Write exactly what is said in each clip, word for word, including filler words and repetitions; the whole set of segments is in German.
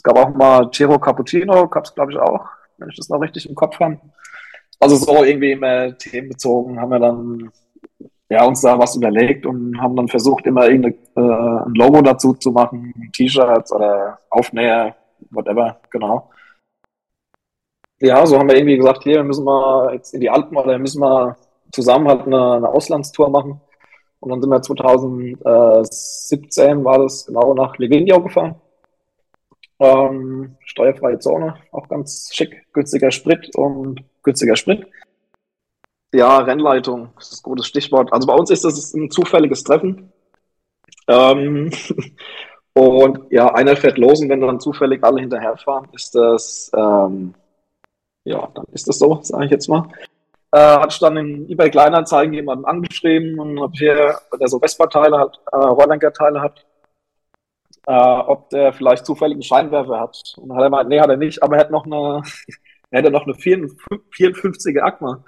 gab auch mal Ciro Cappuccino, gab es glaube ich auch, wenn ich das noch richtig im Kopf habe. Also so irgendwie immer themenbezogen haben wir dann ja, uns da was überlegt und haben dann versucht, immer irgendein äh, ein Logo dazu zu machen, T-Shirts oder Aufnäher, whatever, genau. Ja, so haben wir irgendwie gesagt, hier, wir müssen mal jetzt in die Alpen oder wir müssen mal zusammen halt eine, eine Auslandstour machen. Und dann sind wir zweitausendsiebzehn, war das genau, nach Livigno gefahren. Ähm, steuerfreie Zone, auch ganz schick, günstiger Sprit und günstiger Sprit. Ja, Rennleitung, das ist ein gutes Stichwort. Also bei uns ist das ein zufälliges Treffen. Ähm, und ja, einer fährt los und wenn dann zufällig alle hinterherfahren, ist das, ähm, ja, dann ist das so, sage ich jetzt mal. Äh, hatte ich dann in eBay Kleinanzeigen jemanden angeschrieben und habe hier, der so Vespa-Teile hat, äh, Rohrlenker-Teile hat, äh, ob der vielleicht zufällig einen Scheinwerfer hat. Und dann hat er gemeint, nee, hat er nicht, aber er hat noch eine, er hätte noch eine vierundfünfziger Agma.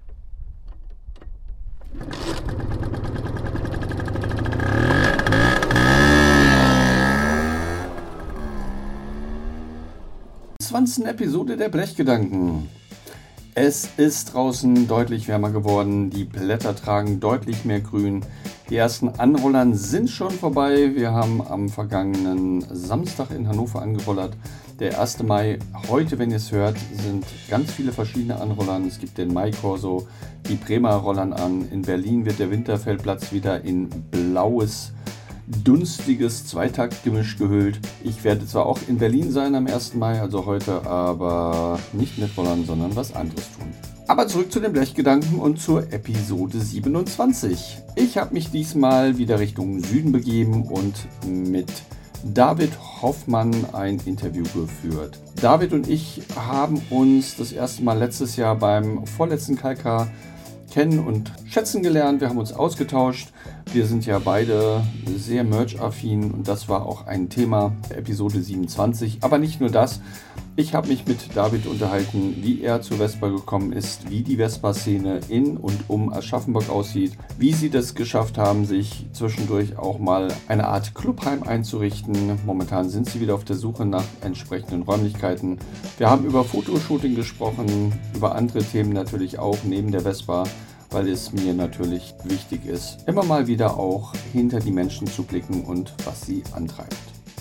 zwanzigste Episode der Blechgedanken. Es ist draußen deutlich wärmer geworden, die Blätter tragen deutlich mehr Grün, die ersten Anrollern sind schon vorbei. Wir haben am vergangenen Samstag in Hannover angerollert, der erste Mai. Heute, wenn ihr es hört, sind ganz viele verschiedene Anrollern. Es gibt den Mai Corso, die Bremer rollern an. In Berlin wird der Winterfeldplatz wieder in blaues, dunstiges Zweitaktgemisch gehüllt. Ich werde zwar auch in Berlin sein am ersten Mai, also heute, aber nicht mitrollern, sondern was anderes tun. Aber zurück zu den Blechgedanken und zur Episode siebenundzwanzig. Ich habe mich diesmal wieder Richtung Süden begeben und mit David Hoffmann ein Interview geführt. David und ich haben uns das erste Mal letztes Jahr beim vorletzten K K kennen und schätzen gelernt. Wir haben uns ausgetauscht. Wir sind ja beide sehr merch-affin und das war auch ein Thema der Episode siebenundzwanzig. Aber nicht nur das. Ich habe mich mit David unterhalten, wie er zu Vespa gekommen ist, wie die Vespa-Szene in und um Aschaffenburg aussieht, wie sie das geschafft haben, sich zwischendurch auch mal eine Art Clubheim einzurichten. Momentan sind sie wieder auf der Suche nach entsprechenden Räumlichkeiten. Wir haben über Fotoshooting gesprochen, über andere Themen natürlich auch neben der Vespa, weil es mir natürlich wichtig ist, immer mal wieder auch hinter die Menschen zu blicken und was sie antreibt.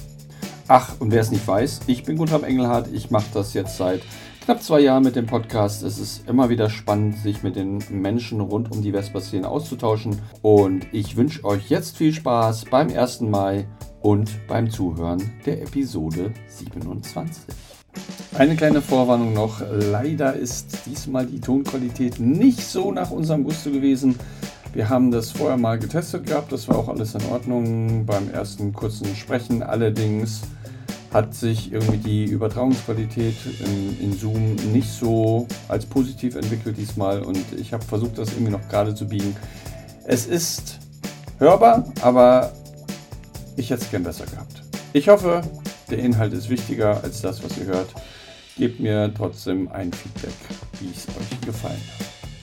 Ach, und wer es nicht weiß, ich bin Guntram Engelhardt, ich mache das jetzt seit knapp zwei Jahren mit dem Podcast. Es ist immer wieder spannend, sich mit den Menschen rund um die Vespa-Szene auszutauschen und ich wünsche euch jetzt viel Spaß beim ersten Mai und beim Zuhören der Episode siebenundzwanzig. Eine kleine Vorwarnung noch, leider ist diesmal die Tonqualität nicht so nach unserem Gusto gewesen. Wir haben das vorher mal getestet gehabt, das war auch alles in Ordnung beim ersten kurzen Sprechen. Allerdings hat sich irgendwie die Übertragungsqualität in, in Zoom nicht so als positiv entwickelt diesmal und ich habe versucht, das irgendwie noch gerade zu biegen. Es ist hörbar, aber ich hätte es gern besser gehabt. Ich hoffe, der Inhalt ist wichtiger als das, was ihr hört. Gebt mir trotzdem ein Feedback, wie es euch gefallen hat.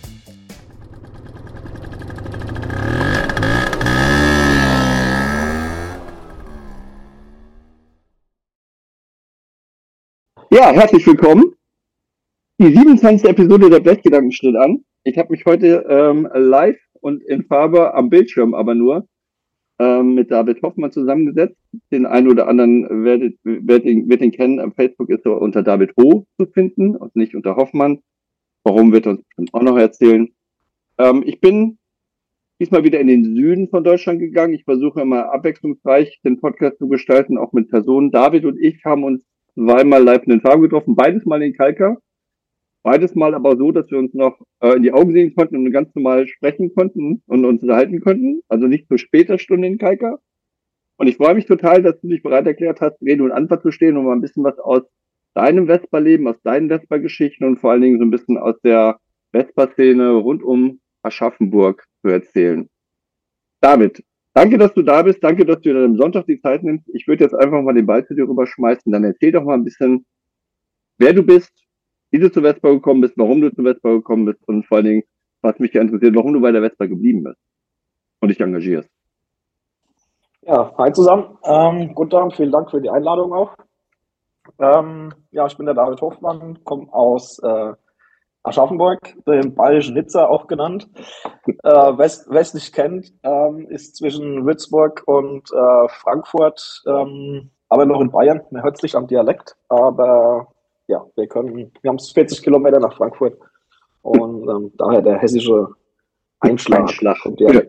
Ja, herzlich willkommen. Die siebenundzwanzigste Episode der Blechgedanken steht an. Ich habe mich heute ähm, live und in Farbe am Bildschirm aber nur ähm, mit David Hoffmann zusammengesetzt. Den einen oder anderen werdet, werdet, ihn, wird ihn kennen. Auf Facebook ist er unter David Ho zu finden und nicht unter Hoffmann. Warum, wird er uns bestimmt auch noch erzählen. Ähm, ich bin diesmal wieder in den Süden von Deutschland gegangen. Ich versuche immer abwechslungsreich den Podcast zu gestalten, auch mit Personen. David und ich haben uns zweimal live in den Farben getroffen, beides mal in Kalka. Beides mal aber so, dass wir uns noch äh, in die Augen sehen konnten und ganz normal sprechen konnten und uns unterhalten konnten. Also nicht zu später Stunde in Kalka. Und ich freue mich total, dass du dich bereit erklärt hast, Rede und Antwort zu stehen und mal ein bisschen was aus deinem Vespa-Leben, aus deinen Vespa-Geschichten und vor allen Dingen so ein bisschen aus der Vespa-Szene rund um Aschaffenburg zu erzählen. David, danke, dass du da bist. Danke, dass du dir am Sonntag die Zeit nimmst. Ich würde jetzt einfach mal den Ball zu dir rüberschmeißen. Dann erzähl doch mal ein bisschen, wer du bist, wie du zu Vespa gekommen bist, warum du zu Vespa gekommen bist und vor allen Dingen, was mich ja interessiert, warum du bei der Vespa geblieben bist und dich engagierst. Ja, hi zusammen. Ähm, guten Abend, vielen Dank für die Einladung auch. Ähm, ja, ich bin der David Hofmann, komme aus äh, Aschaffenburg, dem bayerischen Nizza auch genannt. Äh, West, wer es nicht kennt, ähm, ist zwischen Würzburg und äh, Frankfurt, ähm, aber noch in Bayern. Man hört es nicht am Dialekt, aber ja, wir können, wir haben es vierzig Kilometer nach Frankfurt und ähm, daher der hessische Einschlag Einschlag. vom Dialekt.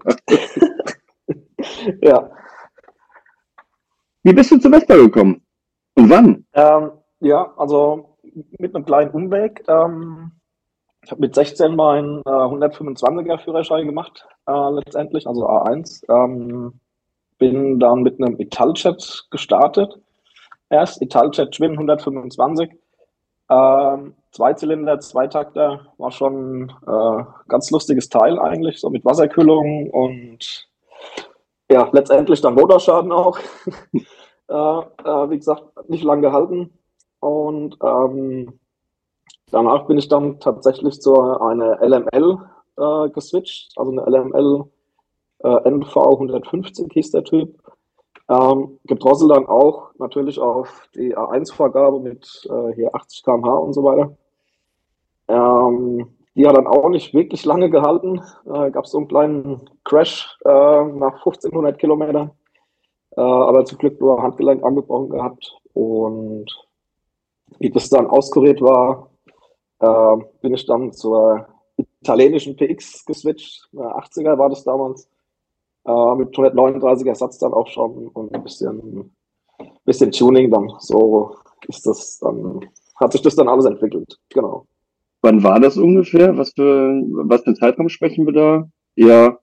Ja. Wie bist du zu Vespa gekommen? Und wann? Ähm, ja, also mit einem kleinen Umweg. Ähm, ich habe mit sechzehn meinen äh, hundertfünfundzwanziger Führerschein gemacht, äh, letztendlich, also A eins. Ähm, bin dann mit einem Italjet gestartet. Erst Italjet Twin hundertfünfundzwanzig. Ähm, Zweizylinder, Zweitakter, war schon äh, ganz lustiges Teil eigentlich, so mit Wasserkühlung und ja, letztendlich dann Motorschaden auch. äh, äh, wie gesagt, nicht lang gehalten. Und ähm, danach bin ich dann tatsächlich zu einer L M L äh, geswitcht, also eine L M L äh, N V hundertfünfzig hieß der Typ. Ähm, gedrosselt dann auch natürlich auf die A eins-Vorgabe mit äh, hier achtzig Kilometer pro Stunde und so weiter. Ähm, die hat dann auch nicht wirklich lange gehalten. Äh, Gab es so einen kleinen Crash äh, nach fünfzehnhundert Kilometern. Äh, aber zum Glück nur Handgelenk angebrochen gehabt. Und wie das dann auskuriert war, äh, bin ich dann zur italienischen P X geswitcht. Äh, achtziger war das damals. Äh, mit hundertneununddreißiger Satz dann auch schon und ein bisschen, bisschen Tuning dann. So ist das dann, hat sich das dann alles entwickelt. Genau. Wann war das ungefähr? Was für, was für einen Zeitraum sprechen wir da? Ja.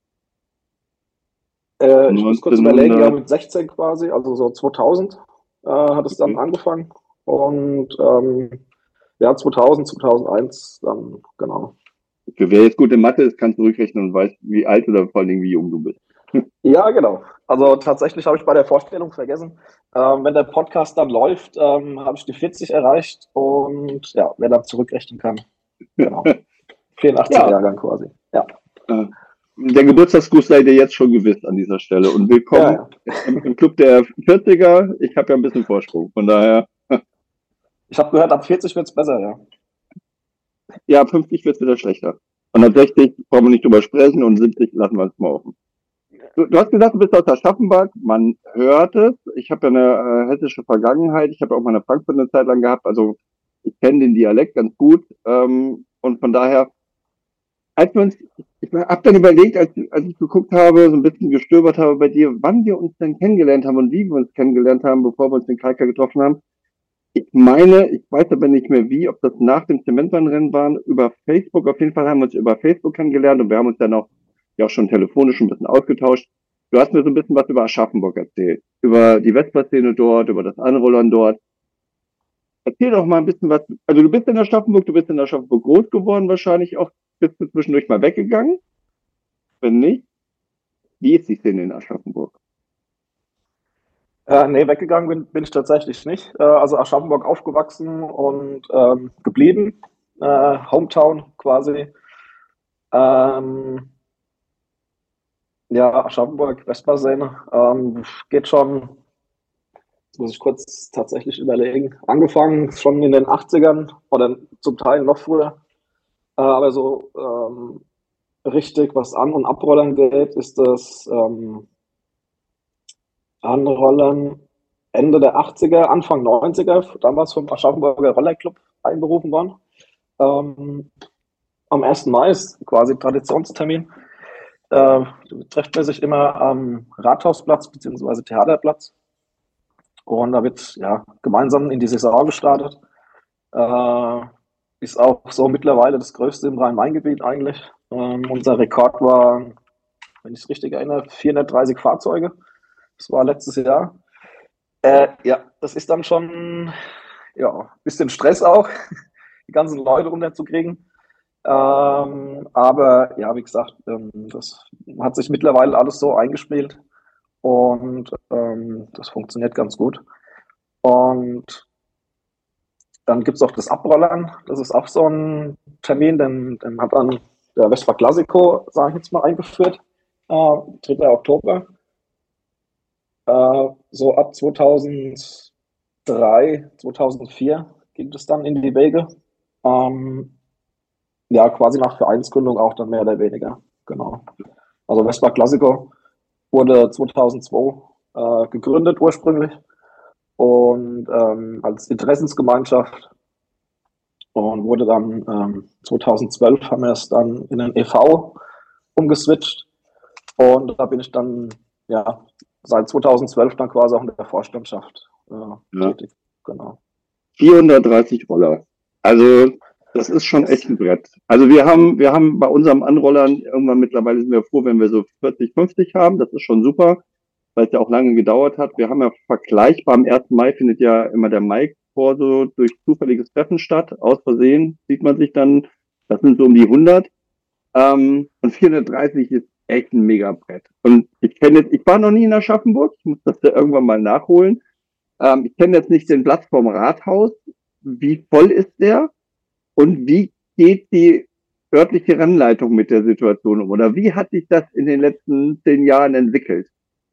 Äh, ich muss kurz überlegen, ja, mit sechzehn quasi, also so zweitausend äh, hat es dann Okay. angefangen. Und ähm, ja, zweitausend, zweitausendeins dann, genau. Für wer jetzt gut in Mathe ist, kann zurückrechnen und weiß, wie alt oder vor allen Dingen wie jung du bist. Ja, genau. Also tatsächlich habe ich bei der Vorstellung vergessen. Ähm, wenn der Podcast dann läuft, ähm, habe ich die vierzig erreicht und ja, wer dann zurückrechnen kann. Genau. vierundachtziger Ja. Jahrgang quasi. Ja. Äh, Der Geburtstagsgruß sei dir jetzt schon gewiss an dieser Stelle. Und willkommen Ja, ja. Im, im Club der vierziger. Ich habe ja ein bisschen Vorsprung. Von daher, Ich habe gehört, ab vierzig wird es besser, ja. ja, ab fünfzig wird es wieder schlechter. Und ab sechzig brauchen wir nicht drüber sprechen und siebzig lassen wir es mal offen. Du, du hast gesagt, du bist aus Aschaffenburg. Man hört es. Ich habe ja eine äh, hessische Vergangenheit. Ich habe auch mal eine Frankfurt eine Zeit lang gehabt. Also ich kenne den Dialekt ganz gut. Ähm, und von daher, als wir uns, ich habe dann überlegt, als, als ich geguckt habe, so ein bisschen gestöbert habe bei dir, wann wir uns denn kennengelernt haben und wie wir uns kennengelernt haben, bevor wir uns den Kalker getroffen haben. Ich meine, ich weiß aber nicht mehr wie, ob das nach dem Zementbahnrennen waren, über Facebook. Auf jeden Fall haben wir uns über Facebook kennengelernt und wir haben uns dann auch, ja auch schon telefonisch ein bisschen ausgetauscht. Du hast mir so ein bisschen was über Aschaffenburg erzählt, über die Vespa-Szene dort, über das Anrollern dort. Erzähl doch mal ein bisschen was. Also du bist in Aschaffenburg, du bist in Aschaffenburg groß geworden wahrscheinlich auch. Bist du zwischendurch mal weggegangen? Wenn nicht, wie ist die Szene in Aschaffenburg? Äh, nee, weggegangen bin, bin ich tatsächlich nicht. Äh, also Aschaffenburg aufgewachsen und ähm, geblieben. Äh, Hometown quasi. Ähm, ja, Aschaffenburg, Vespa-Szene. Ähm, geht schon, jetzt muss ich kurz tatsächlich überlegen, angefangen schon in den achtzigern oder zum Teil noch früher. Äh, aber so ähm, richtig, was An- und Abrollern geht, ist das ähm, Anrollern Ende der achtziger, Anfang neunziger, damals vom Aschaffenburger Rollerclub einberufen worden. Ähm, am ersten Mai ist quasi Traditionstermin. Äh, trifft man sich immer am Rathausplatz bzw. Theaterplatz. Und da wird ja gemeinsam in die Saison gestartet. Äh, ist auch so mittlerweile das größte im Rhein-Main-Gebiet eigentlich. Ähm, unser Rekord war, wenn ich es richtig erinnere, vierhundertdreißig Fahrzeuge. Das war letztes Jahr. Äh, ja, das ist dann schon ja, ein bisschen Stress auch, die ganzen Leute runterzukriegen. Ähm, aber ja, wie gesagt, ähm, das hat sich mittlerweile alles so eingespielt und ähm, das funktioniert ganz gut. Und dann gibt es auch das Abrollern. Das ist auch so ein Termin, den, den hat dann der Vespa Classico, sage ich jetzt mal, eingeführt. Äh, dritter Oktober. Äh, so ab zweitausend zweitausenddrei, zweitausendvier ging das dann in die Wege. Ähm, ja, quasi nach Vereinsgründung auch dann mehr oder weniger. Genau. Also Vespa Classico wurde zweitausendzwei äh, gegründet ursprünglich und ähm, als Interessensgemeinschaft und wurde dann ähm, zweitausendzwölf haben wir es dann in den E V umgeswitcht und da bin ich dann ja seit zweitausendzwölf dann quasi auch in der Vorstandschaft äh, Ja. tätig. Genau. vierhundertdreißig Roller. Also das ist schon echt ein Brett. Also wir haben, wir haben bei unserem Anrollern irgendwann mittlerweile sind wir froh, wenn wir so vierzig, fünfzig haben. Das ist schon super, weil es ja auch lange gedauert hat. Wir haben ja vergleichbar am ersten Mai findet ja immer der Mai-Corso durch zufälliges Treffen statt. Aus Versehen sieht man sich dann, das sind so um die hundert. Ähm, und vierhundertdreißig ist echt ein Mega-Brett. Und ich kenne jetzt, ich war noch nie in Aschaffenburg, ich muss das ja irgendwann mal nachholen. Ähm, ich kenne jetzt nicht den Platz vom Rathaus. Wie voll ist der? Und wie geht die örtliche Rennleitung mit der Situation um? Oder wie hat sich das in den letzten zehn Jahren entwickelt?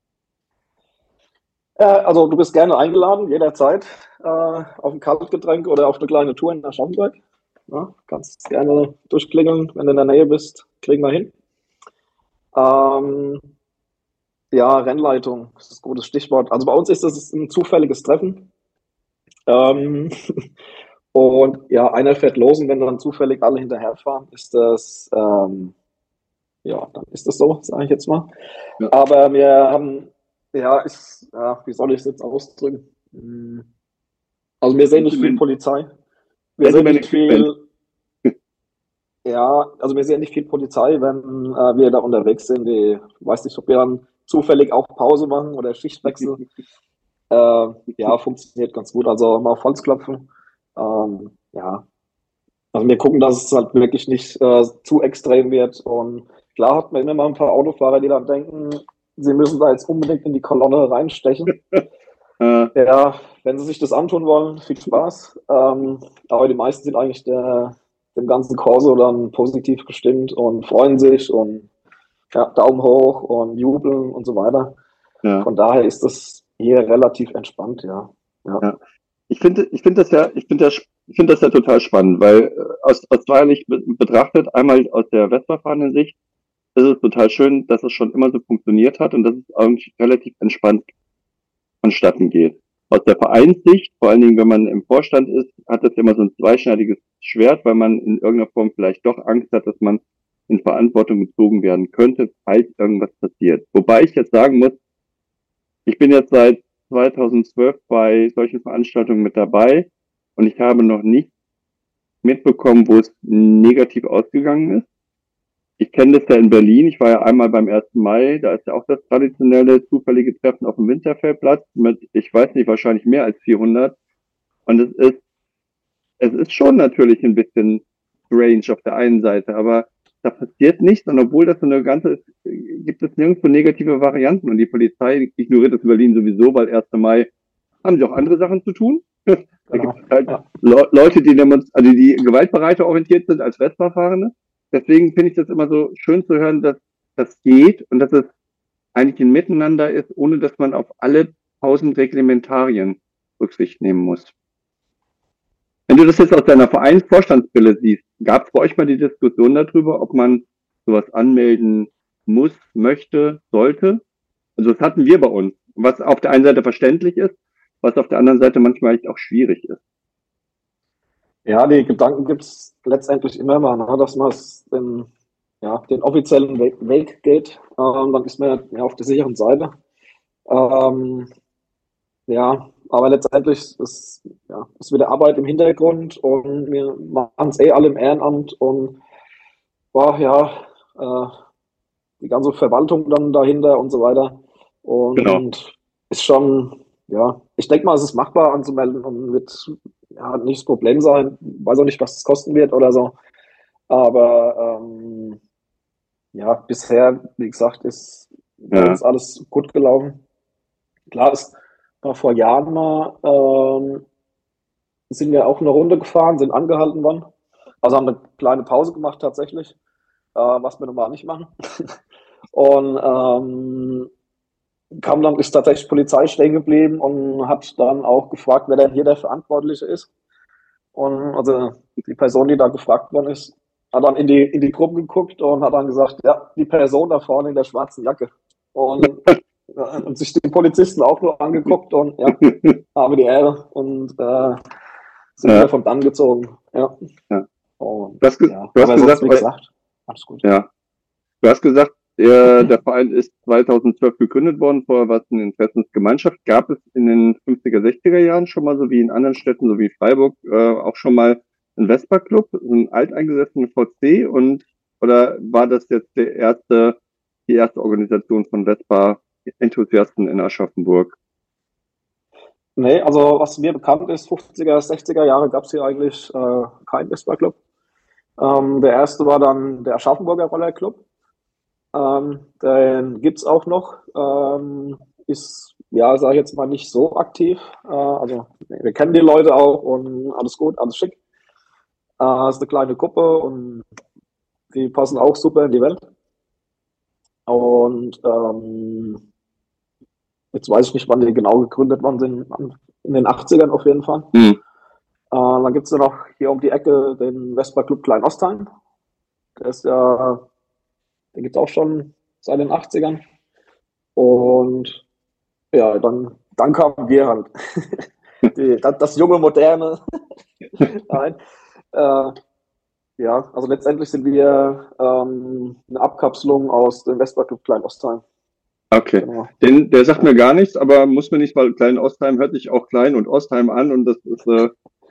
Äh, also du bist gerne eingeladen, jederzeit, äh, auf ein Kaltgetränk oder auf eine kleine Tour in Aschaffenburg. Ja, kannst gerne durchklingeln, wenn du in der Nähe bist, kriegen wir hin. Ähm, ja, Rennleitung, das ist ein gutes Stichwort. Also bei uns ist das ein zufälliges Treffen. Ähm, und ja, einer fährt los und wenn dann zufällig alle hinterherfahren, ist das, ähm, ja, dann ist das so, sage ich jetzt mal. Ja. Aber wir haben, ja, ist, ja, wie soll ich es jetzt ausdrücken? Hm. Also wir sehen nicht viel Polizei. Wir sehen nicht viel, ja, also wir sehen nicht viel Polizei, wenn äh, wir da unterwegs sind. Die, ich weiß nicht, ob wir dann zufällig auch Pause machen oder Schichtwechsel. äh, ja, funktioniert ganz gut. Also mal auf Holz klopfen. Ähm, ja, also wir gucken, dass es halt wirklich nicht äh, zu extrem wird. Und klar hat man immer mal ein paar Autofahrer, die dann denken, sie müssen da jetzt unbedingt in die Kolonne reinstechen. Ja, wenn sie sich das antun wollen, viel Spaß. Ähm, aber die meisten sind eigentlich der, dem ganzen Corso dann positiv gestimmt und freuen sich und ja, Daumen hoch und jubeln und so weiter. Ja. Von daher ist das hier relativ entspannt, ja. Ja. Ja. Ich finde, ich finde das ja, ich finde das, ich finde das ja total spannend, weil äh, aus, aus zweierlei Sicht betrachtet, einmal aus der Vespa-fahrenden Sicht, ist es total schön, dass es schon immer so funktioniert hat und dass es eigentlich relativ entspannt vonstatten geht. Aus der Vereinssicht, vor allen Dingen, wenn man im Vorstand ist, hat das immer so ein zweischneidiges Schwert, weil man in irgendeiner Form vielleicht doch Angst hat, dass man in Verantwortung gezogen werden könnte, falls irgendwas passiert. Wobei ich jetzt sagen muss, ich bin jetzt seit zweitausendzwölf bei solchen Veranstaltungen mit dabei und ich habe noch nicht mitbekommen, wo es negativ ausgegangen ist. Ich kenne das ja in Berlin. Ich war ja einmal beim ersten Mai. Da ist ja auch das traditionelle zufällige Treffen auf dem Winterfeldplatz mit, ich weiß nicht, wahrscheinlich mehr als vierhundert. Und es ist, es ist schon natürlich ein bisschen strange auf der einen Seite, aber da passiert nichts. Und obwohl das so eine ganze ist, gibt es nirgendwo negative Varianten. Und die Polizei ignoriert das in Berlin sowieso, weil ersten Mai haben sie auch andere Sachen zu tun. Da Genau. gibt es halt Ja. Le- Leute, die, demonst- also die gewaltbereiter orientiert sind als Vespa-Fahrende. Deswegen finde ich das immer so schön zu hören, dass das geht und dass es eigentlich ein Miteinander ist, ohne dass man auf alle tausend Reglementarien Rücksicht nehmen muss. Wenn du das jetzt aus deiner Vereinsvorstandsbrille siehst, gab es bei euch mal die Diskussion darüber, ob man sowas anmelden muss, möchte, sollte? Also das hatten wir bei uns, was auf der einen Seite verständlich ist, was auf der anderen Seite manchmal echt auch schwierig ist. Ja, die Gedanken gibt es letztendlich immer mal, ne, dass man es den, ja, den offiziellen Weg, Weg geht. Ähm, dann ist man ja auf der sicheren Seite. Ähm, ja, aber letztendlich ist ja, ist wieder Arbeit im Hintergrund und wir machen es eh alle im Ehrenamt und boah, ja, äh, die ganze Verwaltung dann dahinter und so weiter. Und Genau. ist schon, ja, ich denke mal, es ist machbar anzumelden und wird ja nicht das Problem sein. Weiß auch nicht, was es kosten wird oder so. Aber ähm, ja, bisher, wie gesagt, ist bei Ja. uns alles gut gelaufen. Klar, ist war vor Jahren mal, ähm, sind wir auch eine Runde gefahren, sind angehalten worden. Also haben eine kleine Pause gemacht tatsächlich, äh, was wir normal nicht machen. Und ähm, kam dann, ist tatsächlich Polizei stehen geblieben und hat dann auch gefragt, wer denn hier der Verantwortliche ist. Und also die Person, die da gefragt worden ist, hat dann in die, in die Gruppe geguckt und hat dann gesagt, ja, die Person da vorne in der schwarzen Jacke. Und, ja, und sich die Polizisten auch nur angeguckt und ja, habe die Ehre und äh, sind Ja. wieder von dann gezogen. Ja. Ja. Und, Du hast, ge ja. du hast Aber sonst, gesagt, wie gesagt, alles gut. ja, du hast gesagt, äh, der Verein ist zweitausendzwölf gegründet worden, vorher war es eine Interessensgemeinschaft. Gab es in den fünfziger, sechziger Jahren schon mal, so wie in anderen Städten, so wie Freiburg, äh, auch schon mal einen Vespa-Club, so einen alteingesessenen V C, und oder war das jetzt der erste, die erste Organisation von Vespa-Enthusiasten in Aschaffenburg? Nee, also was mir bekannt ist, fünfziger, sechziger Jahre gab es hier eigentlich äh, keinen Vespa-Club. Ähm, der erste war dann der Aschaffenburger Roller Club. Ähm, den gibt's auch noch. Ähm, ist, ja, sage ich jetzt mal, nicht so aktiv. Äh, also wir kennen die Leute auch und alles gut, alles schick. Äh, ist eine kleine Gruppe und die passen auch super in die Welt. Und ähm, jetzt weiß ich nicht, wann die genau gegründet worden sind. In den achtzigern auf jeden Fall. Hm. Äh, dann gibt's ja noch hier um die Ecke den Vespa Club Klein-Ostheim. Der ist ja, den gibt's auch schon seit den achtzigern. Und ja, dann, dann kamen wir halt. Die, das, das junge, moderne. Nein. Äh, ja, also letztendlich sind wir ähm, eine Abkapselung aus dem Vespa Club Klein-Ostheim. Okay. Genau. Den, der sagt mir gar nichts, aber muss mir nicht, weil Klein-Ostheim hört sich auch Klein und Ostheim an, und das ist, äh,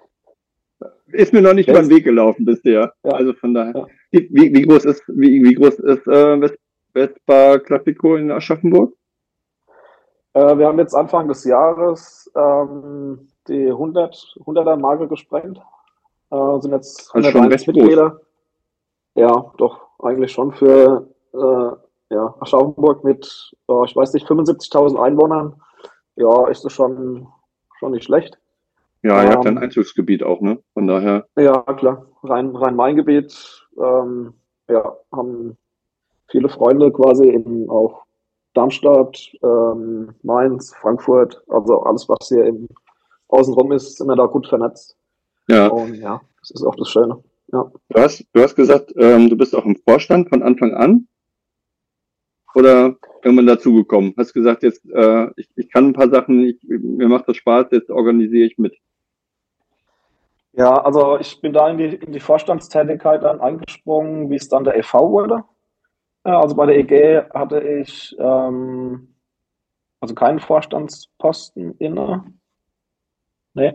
ist mir noch nicht über den Weg gelaufen bisher. Ja. Also von daher. Ja. Wie, wie groß ist, wie, wie groß ist äh, Ves- Vespa Classico in Aschaffenburg? Äh, wir haben jetzt Anfang des Jahres ähm, die hundert, hunderter Marke gesprengt. Äh, sind jetzt Also schon recht hunderteins Mitglieder. Ja, doch, eigentlich schon für äh, ja, Aschaffenburg mit, äh, ich weiß nicht, fünfundsiebzigtausend Einwohnern. Ja, ist das schon, schon nicht schlecht. Ja, ihr habt Ähm, ein Einzugsgebiet auch, ne? Von daher. Ja, klar. Rhein, Rhein-Main-Gebiet, ähm, ja, haben viele Freunde quasi in auch Darmstadt, ähm, Mainz, Frankfurt, also alles, was hier im Außenrum ist, sind wir da gut vernetzt. Ja. Und ja, das ist auch das Schöne. Ja. Du hast, du hast gesagt, ähm, du bist auch im Vorstand von Anfang an? Oder irgendwann dazugekommen? Hast gesagt, jetzt, äh, ich, ich kann ein paar Sachen, ich, mir macht das Spaß, jetzt organisiere ich mit. Ja, also ich bin da in die, in die Vorstandstätigkeit dann eingesprungen, wie es dann der E V wurde. Ja, also bei der E G hatte ich ähm, also keinen Vorstandsposten inne. Nee.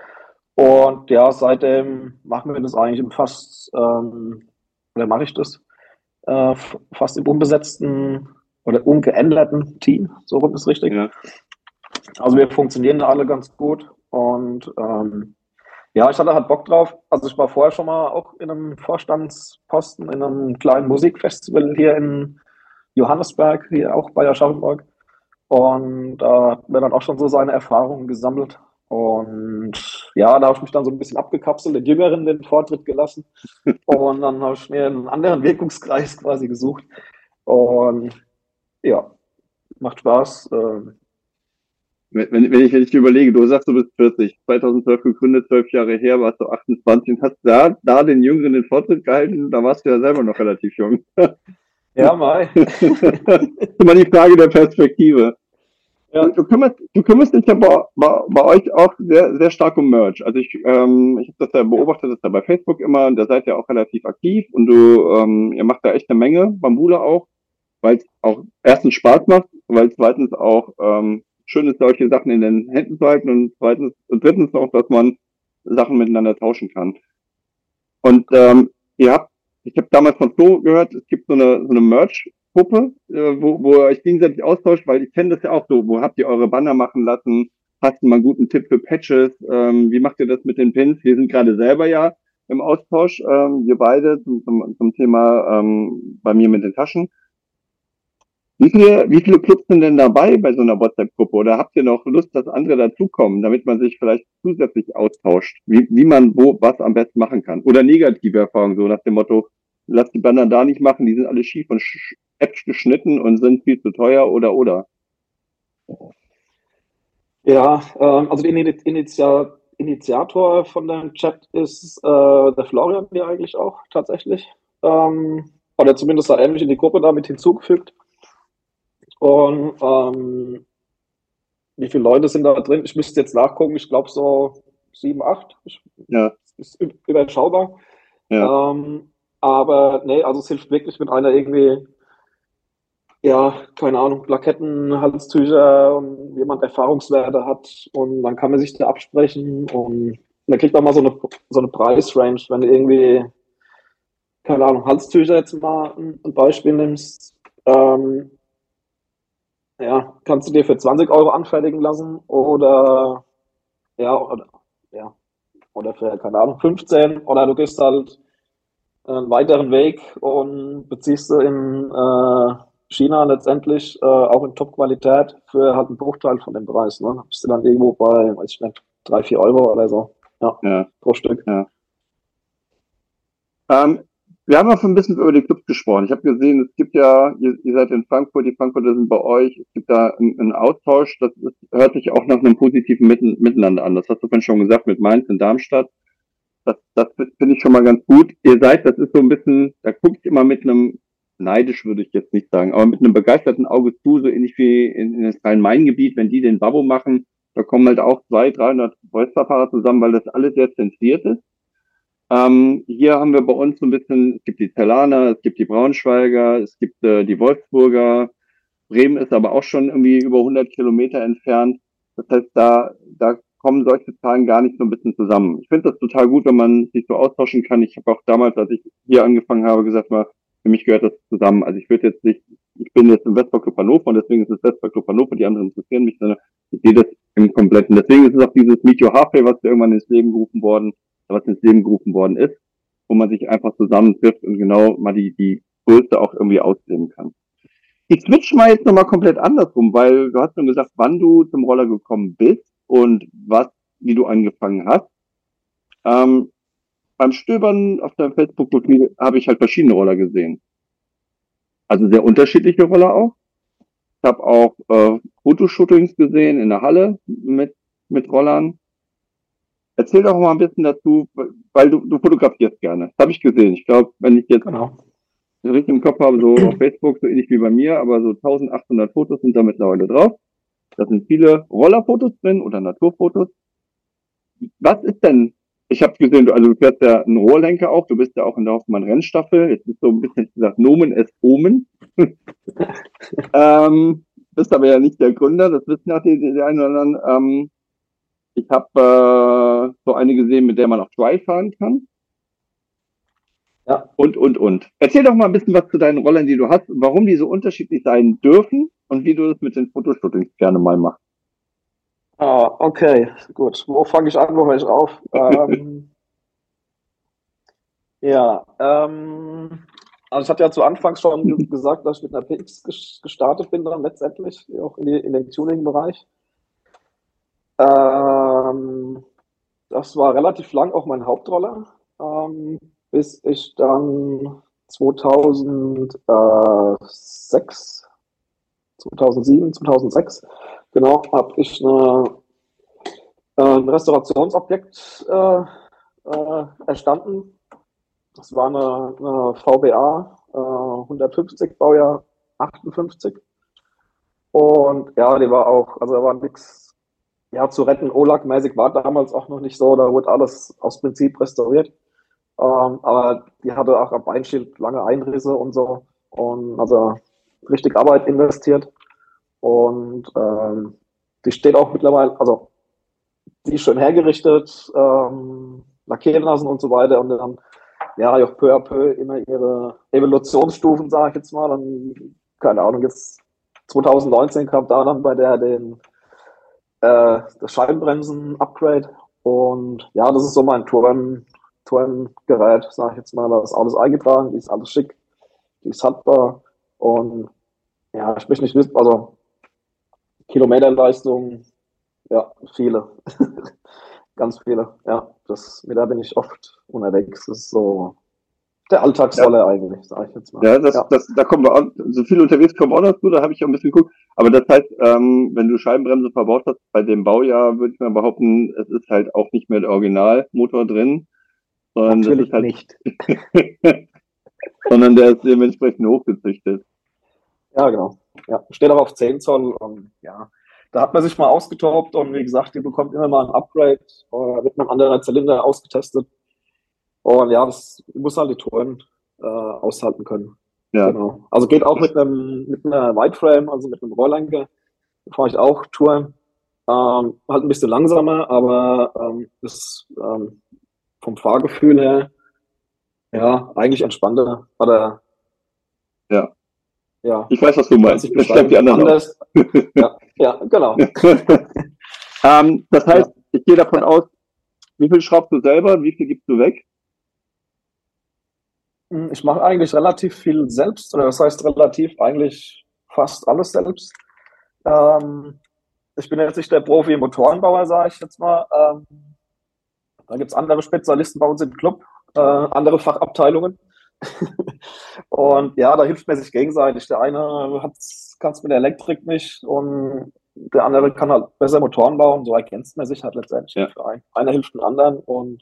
Und ja, seitdem machen wir das eigentlich im fast, ähm, oder mache ich das, äh, f- fast im unbesetzten oder ungeänderten Team, so rum ist richtig. Ja. Also wir funktionieren alle ganz gut und ähm, ja, ich hatte halt Bock drauf. Also ich war vorher schon mal auch in einem Vorstandsposten in einem kleinen Musikfestival hier in Johannesberg, hier auch bei Aschaffenburg. Und da hat mir dann auch schon so seine Erfahrungen gesammelt. Und ja, da habe ich mich dann so ein bisschen abgekapselt, den Jüngeren den Vortritt gelassen. Und dann habe ich mir einen anderen Wirkungskreis quasi gesucht. Und ja, macht Spaß. Ähm, Wenn, wenn wenn ich, wenn ich überlege, du sagst, du bist vierzig, zweitausendzwölf gegründet, zwölf Jahre her, warst du achtundzwanzig und hast da, da den Jüngeren den Vortritt gehalten, da warst du ja selber noch relativ jung. ja, Mai. Das ist immer die Frage der Perspektive. Ja. Du, du, kümmerst, du kümmerst dich ja bei, bei, bei euch auch sehr, sehr stark um Merch. Also ich, ähm, ich habe das ja beobachtet, das ja bei Facebook immer, und da seid ihr auch relativ aktiv, und du, ähm, ihr macht da echt eine Menge, Bambula auch, weil es auch erstens Spaß macht, weil zweitens auch ähm, schön ist, solche Sachen in den Händen zu halten, und zweitens und drittens auch, dass man Sachen miteinander tauschen kann. Und ähm, ihr habt, ich habe damals von Flo gehört, es gibt so eine so eine Merch-Gruppe, äh, wo, wo ihr euch gegenseitig austauscht, weil ich kenne das ja auch so, wo habt ihr eure Banner machen lassen? Hast du mal einen guten Tipp für Patches? Ähm, wie macht ihr das mit den Pins? Wir sind gerade selber ja im Austausch, ähm, wir beide zum, zum, zum Thema ähm, bei mir mit den Taschen. Wie viele, wie viele Clubs sind denn dabei bei so einer WhatsApp-Gruppe? Oder habt ihr noch Lust, dass andere dazukommen, damit man sich vielleicht zusätzlich austauscht, wie, wie man wo was am besten machen kann? Oder negative Erfahrungen, so nach dem Motto, lass die Banner da nicht machen, die sind alle schief und sch- äppisch geschnitten und sind viel zu teuer, oder, oder. Ja, ähm, also der Ini- Initial, Initiator von dem Chat ist äh, der Florian ja eigentlich auch tatsächlich. Ähm, oder zumindest hat er mich in die Gruppe damit hinzugefügt. Und ähm, wie viele Leute sind da drin? Ich müsste jetzt nachgucken. Ich glaube so sieben, acht. Ich, Ja, ist ü- überschaubar. ja, Ähm, aber nee, also es hilft wirklich, mit einer irgendwie, ja, keine Ahnung, Plaketten, Halstücher und jemand Erfahrungswerte hat und dann kann man sich da absprechen und man kriegt auch mal so eine, so eine Preisrange, wenn du irgendwie, keine Ahnung, Halstücher jetzt mal ein, ein Beispiel nimmst, ähm, ja, kannst du dir für zwanzig Euro anfertigen lassen oder, ja, oder, ja, oder für, keine Ahnung, fünfzehn oder du gehst halt einen weiteren Weg und beziehst du in äh, China letztendlich äh, auch in Top-Qualität für halt einen Bruchteil von dem Preis. Ne? Da bist du dann irgendwo bei, weiß ich nicht, drei, vier Euro oder so. Ja, ja, pro Stück. ja. Ähm, wir haben ja schon ein bisschen über die Clubs gesprochen. Ich habe gesehen, es gibt ja, ihr, ihr seid in Frankfurt, die Frankfurter sind bei euch, es gibt da einen, einen Austausch, das ist, hört sich auch nach einem positiven Mitten, Miteinander an. Das hast du vorhin schon gesagt mit Mainz in Darmstadt. Das, das finde ich schon mal ganz gut. Ihr seid, das ist so ein bisschen, da guckt immer mit einem, neidisch würde ich jetzt nicht sagen, aber mit einem begeisterten Auge zu, so ähnlich wie in, in das Rhein-Main-Gebiet, wenn die den Babbo machen, da kommen halt auch zweihundert, dreihundert Voice-Fahrer zusammen, weil das alles sehr zentriert ist. Ähm, hier haben wir bei uns so ein bisschen, es gibt die Zellaner, es gibt die Braunschweiger, es gibt äh, die Wolfsburger. Bremen ist aber auch schon irgendwie über hundert Kilometer entfernt. Das heißt, da, da kommen solche Zahlen gar nicht so ein bisschen zusammen. Ich finde das total gut, wenn man sich so austauschen kann. Ich habe auch damals, als ich hier angefangen habe, gesagt, mal, für mich gehört das zusammen. Also ich würde jetzt nicht, ich bin jetzt im Westblock Hannover und deswegen ist es Westblock Hannover, die anderen interessieren mich, sondern ich sehe das im Kompletten. Deswegen ist es auch dieses Meet Your Halfway, was irgendwann ins Leben gerufen worden, was ins Leben gerufen worden ist, wo man sich einfach zusammentrifft und genau mal die, die Größe auch irgendwie ausleben kann. Ich switch mal jetzt nochmal komplett andersrum, weil du hast schon gesagt, wann du zum Roller gekommen bist und was, wie du angefangen hast. Ähm, beim Stöbern auf deinem Facebook-Profil habe ich halt verschiedene Roller gesehen. Also sehr unterschiedliche Roller auch. Ich habe auch äh, Fotoshootings gesehen in der Halle mit, mit Rollern. Erzähl doch mal ein bisschen dazu, weil du, du fotografierst gerne. Das habe ich gesehen. Ich glaube, wenn ich jetzt Genau. richtig im Kopf habe, so auf Facebook, so ähnlich wie bei mir, aber so eintausendachthundert Fotos sind da mittlerweile drauf. Da sind viele Rollerfotos drin oder Naturfotos. Was ist denn, ich habe gesehen, du, also du fährst ja einen Rohrlenker auch, du bist ja auch in der Hoffmann-Rennstaffel, jetzt ist so ein bisschen gesagt, Nomen est Omen. ähm, bist aber ja nicht der Gründer, das wissen ja die, die einen oder anderen. Ähm, ich habe äh, so eine gesehen, mit der man auch Dry fahren kann. Ja. Und, und, und. Erzähl doch mal ein bisschen was zu deinen Rollern, die du hast, und warum die so unterschiedlich sein dürfen und wie du das mit den Fotoshootings gerne mal machst. Ah, okay, gut. Wo fange ich an, wo höre ich auf? Ähm, ja, ähm, also ich hatte ja zu Anfang schon ge- gesagt, dass ich mit einer P X ges- gestartet bin, dann letztendlich, auch in, die, in den Tuning-Bereich. Ähm, Das war relativ lang auch mein Hauptroller, ähm, bis ich dann zweitausendsechs, zweitausendsieben, zweitausendsechs, genau, habe ich eine, äh, ein Restaurationsobjekt äh, äh, erstanden. Das war eine, eine V B A äh, hundertfünfzig, Baujahr achtundfünfzig. Und ja, die war auch, also da war nichts, ja, zu retten. O L A C-mäßig war damals auch noch nicht so, da wurde alles aus Prinzip restauriert. Ähm, aber die hatte auch am Beinschild lange Einrisse und so. Und also richtig Arbeit investiert. Und ähm, die steht auch mittlerweile, also die ist schön hergerichtet, ähm, lackieren lassen und so weiter. Und dann, ja, auch peu à peu immer ihre Evolutionsstufen, sage ich jetzt mal. Dann, keine Ahnung, jetzt zwanzig neunzehn kam da dann bei der den äh, das Scheibenbremsen-Upgrade. Und ja, das ist so mein Touren, Tourengerät, sage ich jetzt mal. Da ist alles eingetragen, die ist alles schick, die ist handbar. Und ja, ich möchte nicht wissen, also Kilometerleistung, ja, viele. Ganz viele, ja. Das, mit der bin ich oft unterwegs. Das ist so, der Alltagsrolle ja. eigentlich, sage ich jetzt mal. Ja, das, ja. Das, da kommen wir auch, so viel unterwegs kommen wir auch noch zu, da habe ich auch ein bisschen geguckt. Aber das heißt, ähm, wenn du Scheibenbremse verbaut hast, bei dem Baujahr würde ich mal behaupten, es ist halt auch nicht mehr der Originalmotor drin, sondern Natürlich das ist halt nicht. sondern der ist dementsprechend hochgezüchtet. Ja, genau. Ja, steht aber auf zehn Zoll und ja, da hat man sich mal ausgetobt und wie gesagt, die bekommt immer mal ein Upgrade oder wird mit einem anderen Zylinder ausgetestet. Und ja, das muss halt die Touren äh, aushalten können. Ja. Genau. Also geht auch mit einem mit einer Wideframe, also mit einem Rohrlenker, fahre ich auch Touren. Ähm, halt ein bisschen langsamer, aber ähm, ist ähm, vom Fahrgefühl her ja eigentlich entspannter. Oder ja. Ja. Ich weiß, was du meinst. Ich glaube, die anderen anders. Ja, ja, genau. ähm, das heißt, ja. ich gehe davon aus, wie viel schraubst du selber, wie viel gibst du weg? Ich mache eigentlich relativ viel selbst, oder das heißt relativ, eigentlich fast alles selbst. Ähm, ich bin jetzt nicht der Profi-Motorenbauer, sage ich jetzt mal. Ähm, da gibt es andere Spezialisten bei uns im Club, äh, andere Fachabteilungen. Und ja, da hilft man sich gegenseitig. Der eine kann es mit der Elektrik nicht und der andere kann halt besser Motoren bauen. So ergänzt man sich halt letztendlich. Ja. Einer hilft dem anderen und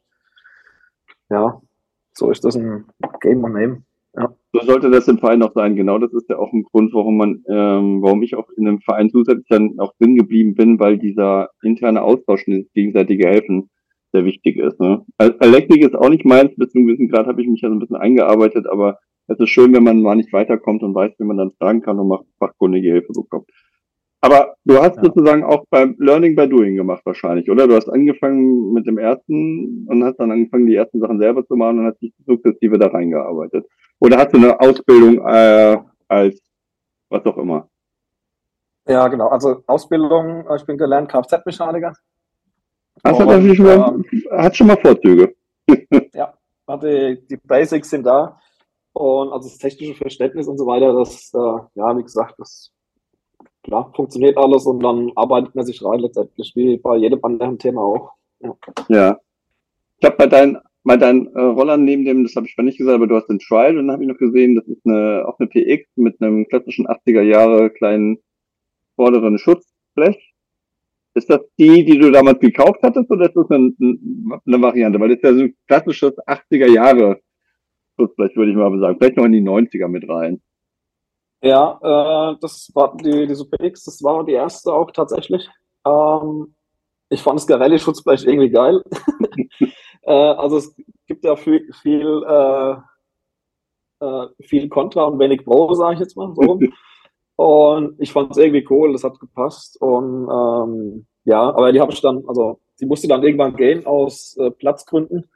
ja, so ist das ein Game und Name. Ja. So sollte das im Verein auch sein. Genau, das ist ja auch ein Grund, warum man, ähm, warum ich auch in einem Verein zusätzlich dann auch drin geblieben bin, weil dieser interne Austausch und das gegenseitige Helfen sehr wichtig ist. Ne? Elektrik ist auch nicht meins, bis zu einem gewissen Grad habe ich mich ja so ein bisschen eingearbeitet, aber es ist schön, wenn man mal nicht weiterkommt und weiß, wie man dann fragen kann und macht fachkundige Hilfe bekommt. Aber du hast ja. sozusagen auch beim Learning by Doing gemacht wahrscheinlich, oder? Du hast angefangen mit dem ersten und hast dann angefangen, die ersten Sachen selber zu machen und hast dich sukzessive da reingearbeitet. Oder hast du eine Ausbildung äh, als was auch immer? Ja, genau. Also Ausbildung, ich bin gelernt Kfz-Mechaniker. Das hat, und, schon mal, ähm, hat schon mal Vorzüge. Ja, die, die Basics sind da. Und also das technische Verständnis und so weiter, das, äh, ja, wie gesagt, das klar, funktioniert alles und dann arbeitet man sich rein letztendlich, wie bei jedem anderen Thema auch. Ja. ja. Ich habe bei deinen, bei deinen äh, Rollern neben dem, das habe ich zwar nicht gesagt, aber du hast den Trial, und dann habe ich noch gesehen, das ist eine, auch eine P X mit einem klassischen achtziger Jahre kleinen vorderen Schutzblech. Ist das die, die du damals gekauft hattest, oder ist das eine, eine Variante? Weil das ist ja so ein klassisches achtziger Jahre Schutzblech, würde ich mal sagen. Vielleicht noch in die neunziger mit rein. Ja, äh, das war die, die Super X, das war die erste auch tatsächlich. Ähm, ich fand das Garelli-Schutzblech irgendwie geil. äh, also es gibt ja viel, viel, äh, äh, viel Contra und wenig Pro, sage ich jetzt mal so rum. Und ich fand es irgendwie cool, das hat gepasst. Und ähm, ja, aber die habe ich dann, also die musste dann irgendwann gehen aus äh, Platzgründen.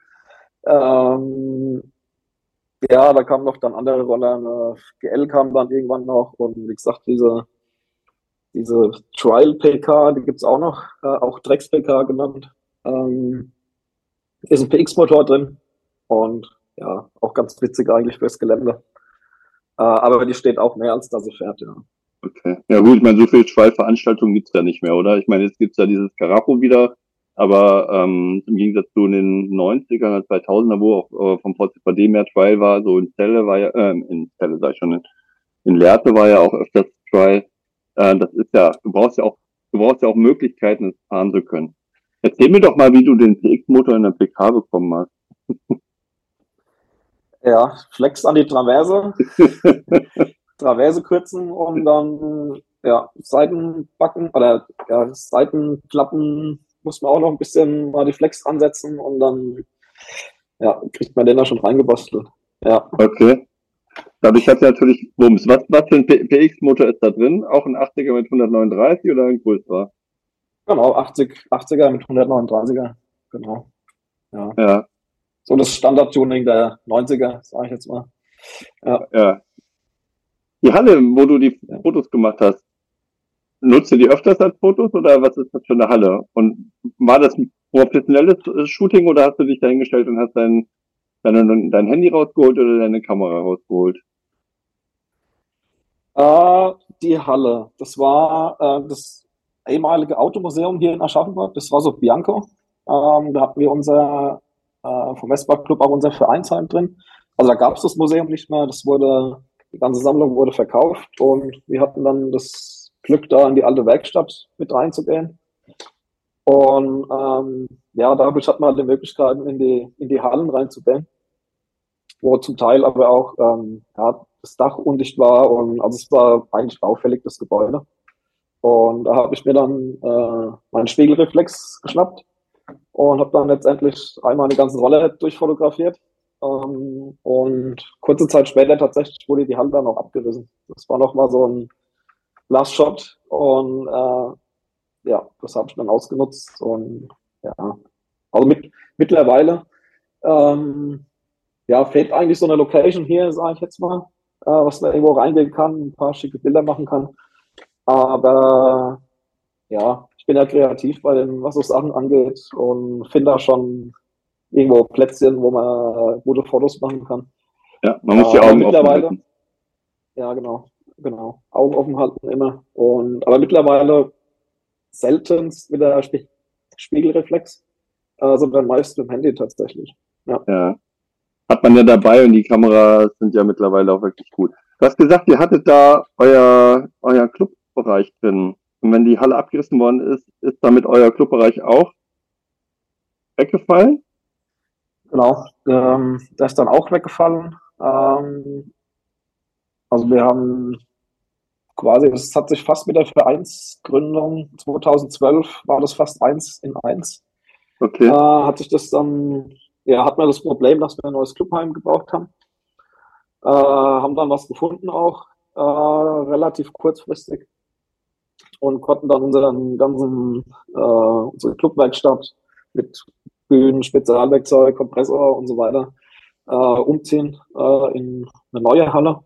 Ähm, ja, da kamen noch dann andere Roller, eine G L kam dann irgendwann noch und wie gesagt, diese, diese Trial-P K, die gibt's auch noch, äh, auch Drecks-P K genannt. Ähm, ist ein P X-Motor drin und ja, auch ganz witzig eigentlich fürs Gelände. Äh, aber die steht auch mehr, als dass sie fährt, ja. Okay. Ja gut, ich meine, so viele Trial-Veranstaltungen gibt's ja nicht mehr, oder? Ich meine, jetzt gibt's ja dieses Carapo wieder, aber ähm, im Gegensatz zu den neunzigern, zweitausender, wo auch äh, vom V C V D mehr Trial war, so in Celle war ja, äh, in Celle sag ich schon, in, in Lehrte war ja auch öfters Trial. Äh, das ist ja, du brauchst ja auch, du brauchst ja auch Möglichkeiten, es fahren zu können. Erzähl mir doch mal, wie du den P X-Motor in der P K bekommen hast. Ja, Flex an die Traverse, Traverse kürzen und dann ja, Seitenbacken oder ja, Seitenklappen muss man auch noch ein bisschen mal die Flex ansetzen und dann ja, kriegt man den da schon reingebastelt. Ja. Okay. Dadurch hat er natürlich Wumms. Was, was für ein P X-Motor ist da drin? Auch ein achtziger mit hundertneununddreißig oder ein größerer? Genau, achtzig, achtziger mit hundertneununddreißiger. Genau. Ja. ja. So das Standard-Tuning der neunziger, sage ich jetzt mal. Ja. ja. Die Halle, wo du die ja. Fotos gemacht hast, nutzt du die öfters als Fotos oder was ist das für eine Halle? Und war das ein professionelles Shooting oder hast du dich dahingestellt und hast dein, dein, dein Handy rausgeholt oder deine Kamera rausgeholt? Äh, die Halle, das war äh, das ehemalige Automuseum hier in Aschaffenburg, das war so Bianco. Ähm, da hatten wir unser, äh, vom Westpark Club auch unser Vereinsheim drin. Also da gab es das Museum nicht mehr, das wurde, die ganze Sammlung wurde verkauft und wir hatten dann das Glück, da in die alte Werkstatt mit reinzugehen. Und ähm, ja, dadurch hat man halt die Möglichkeiten, in die, in die Hallen reinzugehen, wo zum Teil aber auch ähm, ja, das Dach undicht war und also es war eigentlich auffällig, das Gebäude. Und da habe ich mir dann äh, meinen Spiegelreflex geschnappt und habe dann letztendlich einmal die ganze Rolle durchfotografiert. Ähm, und kurze Zeit später tatsächlich wurde die Halle dann auch abgerissen. Das war nochmal so ein Last Shot und äh, ja, das habe ich dann ausgenutzt und ja, also mit, mittlerweile ähm, ja, fehlt eigentlich so eine Location hier, sage ich jetzt mal, äh, was man irgendwo reingehen kann, ein paar schicke Bilder machen kann. Aber ja, ich bin ja kreativ bei den, was so Sachen angeht und finde da schon irgendwo Plätzchen, wo man äh, gute Fotos machen kann. Ja, man muss die Aber Augen offen mittlerweile, halten. ja genau, genau, Augen offen halten immer. Und aber mittlerweile seltenst mit der Spie Spiegelreflex, äh, sondern meist mit dem Handy tatsächlich. Ja. Ja. Hat man ja dabei und die Kameras sind ja mittlerweile auch wirklich gut. Du hast gesagt, ihr hattet da euer, euer Clubbereich drin. Und wenn die Halle abgerissen worden ist, ist damit euer Clubbereich auch weggefallen? Genau, ähm, der ist dann auch weggefallen. Ähm, also wir haben quasi, es hat sich fast mit der Vereinsgründung zweitausendzwölf war das fast eins in eins. Okay. Äh, hat sich das dann, ja, hat man das Problem, dass wir ein neues Clubheim gebraucht haben. Äh, haben dann was gefunden auch, äh, relativ kurzfristig und konnten dann unseren ganzen, äh, unsere Clubwerkstatt mit Bühnen, Spezialwerkzeug, Kompressor und so weiter äh, umziehen äh, in eine neue Halle.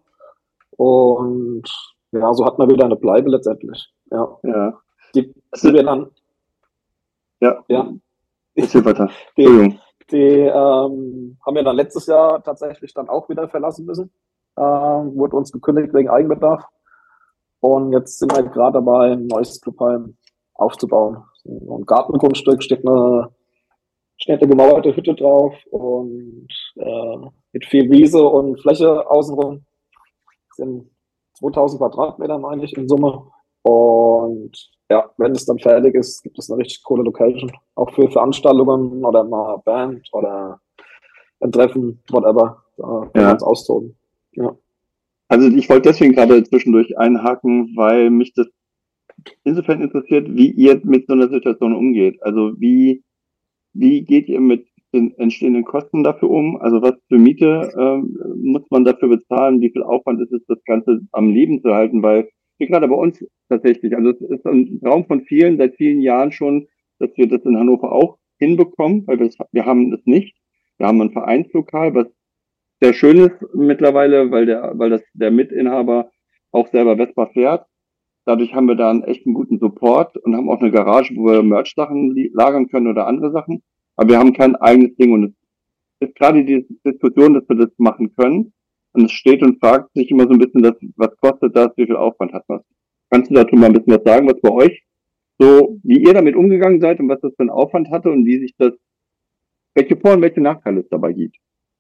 Und ja, so hat man wieder eine Bleibe letztendlich. Ja. Ja. Die, die wir dann, Ja. ja. Erzähl weiter. Die, Entschuldigung. die ähm, haben wir dann letztes Jahr tatsächlich dann auch wieder verlassen müssen. Äh, wurde uns gekündigt wegen Eigenbedarf. Und jetzt sind wir gerade dabei, ein neues Clubheim aufzubauen. So ein Gartengrundstück, steht eine, steht eine gemauerte Hütte drauf und äh, mit viel Wiese und Fläche außenrum. Das sind zweitausend Quadratmeter, meine ich, in Summe. Und ja, wenn es dann fertig ist, gibt es eine richtig coole Location. Auch für Veranstaltungen oder mal Band oder ein Treffen, whatever. Da können wir Ja. uns austoben. Ja. Also ich wollte deswegen gerade zwischendurch einhaken, weil mich das insofern interessiert, wie ihr mit so einer Situation umgeht. Also wie, wie geht ihr mit den entstehenden Kosten dafür um? Also was für Miete ähm, muss man dafür bezahlen? Wie viel Aufwand ist es, das Ganze am Leben zu halten? Weil wie gerade bei uns tatsächlich, also es ist ein Traum von vielen, seit vielen Jahren schon, dass wir das in Hannover auch hinbekommen, weil wir, das, wir haben das nicht. Wir haben ein Vereinslokal, was sehr schön ist mittlerweile, weil der, weil das der Mitinhaber auch selber Vespa fährt. Dadurch haben wir da einen echten guten Support und haben auch eine Garage, wo wir Merch-Sachen lagern können oder andere Sachen. Aber wir haben kein eigenes Ding und es ist gerade die Diskussion, dass wir das machen können. Und es steht und fragt sich immer so ein bisschen, das, was kostet das, wie viel Aufwand hat das? Kannst du dazu mal ein bisschen was sagen, was bei euch so, wie ihr damit umgegangen seid und was das für einen Aufwand hatte und wie sich das, welche Vor- und welche Nachteile es dabei gibt?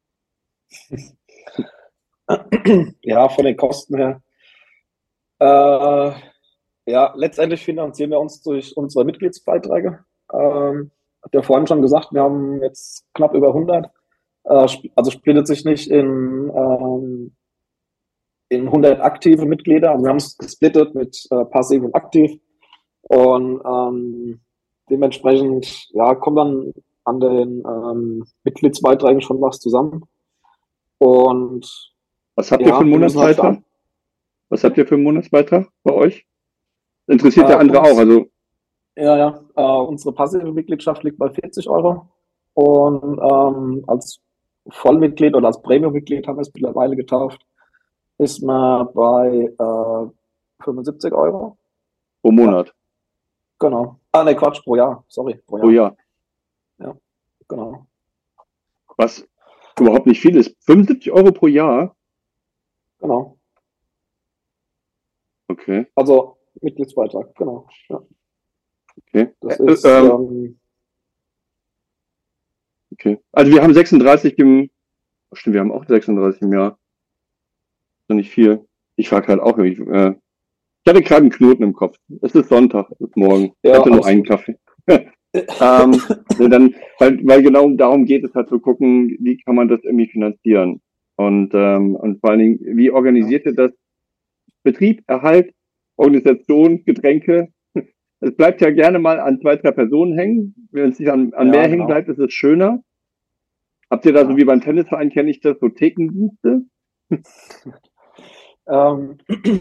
Ja, von den Kosten her. Äh, ja, letztendlich finanzieren wir uns durch unsere Mitgliedsbeiträge. Ähm, hab ja vorhin schon gesagt, wir haben jetzt knapp über hundert. Äh, also splittet sich nicht in, ähm, in hundert aktive Mitglieder. Also wir haben es gesplittet mit äh, passiv und aktiv. Und ähm, dementsprechend ja, kommt dann an den ähm, Mitgliedsbeiträgen schon was zusammen. Und Was habt ja, ihr für einen wir müssen halt Monatsbeitrag? dann, Was habt ihr für einen Monatsbeitrag bei euch? Interessiert Äh, ja andere uns- auch. Also ja, ja, äh, unsere passive Mitgliedschaft liegt bei vierzig Euro. Und ähm, als Vollmitglied oder als Premium-Mitglied haben wir es mittlerweile getauft, ist man bei äh, fünfundsiebzig Euro. pro Monat, Genau. Ah, ne, Quatsch, pro Jahr. Sorry, pro Jahr. pro Jahr. Genau. Was überhaupt nicht viel ist. fünfundsiebzig Euro pro Jahr? Genau. Okay. Also Mitgliedsbeitrag, genau. Ja. Okay. Das Äh, ist, ähm, ähm, okay. Also wir haben sechsunddreißig im, Stimmt, wir haben auch sechsunddreißig im Jahr. So nicht viel. Ich frage halt auch, ich, äh, ich hatte gerade einen Knoten im Kopf. Es ist Sonntag, es ist morgen. Ich Ja, hatte nur alles einen gut. Kaffee. ähm, nee, dann, weil, weil genau darum geht es halt zu gucken, wie kann man das irgendwie finanzieren. Und, ähm, und vor allen Dingen, wie organisiert ihr das? Betrieb, Erhalt, Organisation, Getränke. Es bleibt ja gerne mal an zwei, drei Personen hängen. Wenn es nicht an, an Ja, mehr hängen genau. bleibt, ist es schöner. Habt ihr da so Ja. wie beim Tennisverein, kenne ich das, so Thekendienste? Ähm,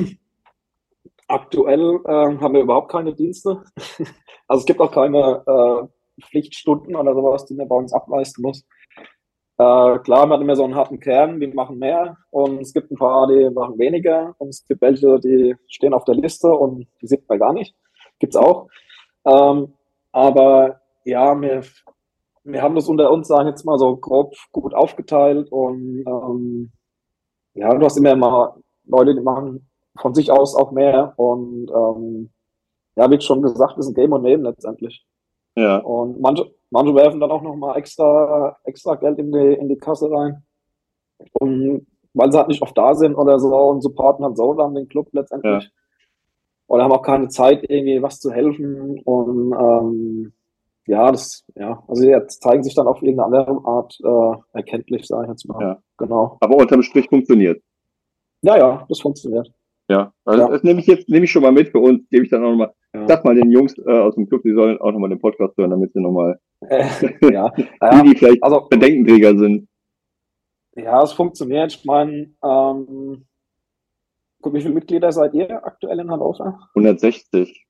aktuell ähm, haben wir überhaupt keine Dienste. Also es gibt auch keine äh, Pflichtstunden oder sowas, die man bei uns ableisten muss. Äh, klar, man hat immer so einen harten Kern, die machen mehr und es gibt ein paar, die machen weniger und es gibt welche, die stehen auf der Liste und die sieht man gar nicht. Gibt's auch. Ähm, aber ja, wir, wir haben das unter uns, sagen jetzt mal so grob gut aufgeteilt und ähm, ja, du hast immer mal Leute, die machen von sich aus auch mehr und ähm, ja, wie schon gesagt, ist ein Game und Leben letztendlich. Ja, Und manche, manche werfen dann auch noch mal extra, extra Geld in die, in die Kasse rein. Und weil sie halt nicht oft da sind oder so und supporten halt so dann den Club ja, letztendlich. Oder haben auch keine Zeit, irgendwie was zu helfen. Und ähm, ja, das, ja, also jetzt zeigen sich dann auf irgendeine andere Art äh, erkenntlich, sage ich jetzt mal. ja. Genau. Aber unterm Strich funktioniert. Ja, ja, das funktioniert. Ja, also Ja, das nehme ich jetzt, nehme ich schon mal mit für uns, gebe ich dann auch nochmal, ja. sag mal den Jungs äh, aus dem Club, die sollen auch nochmal den Podcast hören, damit sie nochmal, Äh, ja, die, ja, die vielleicht also Bedenkenträger sind. ja, es funktioniert. Ich meine, ähm, guck, wie viele Mitglieder seid ihr aktuell in Hannover? hundertsechzig.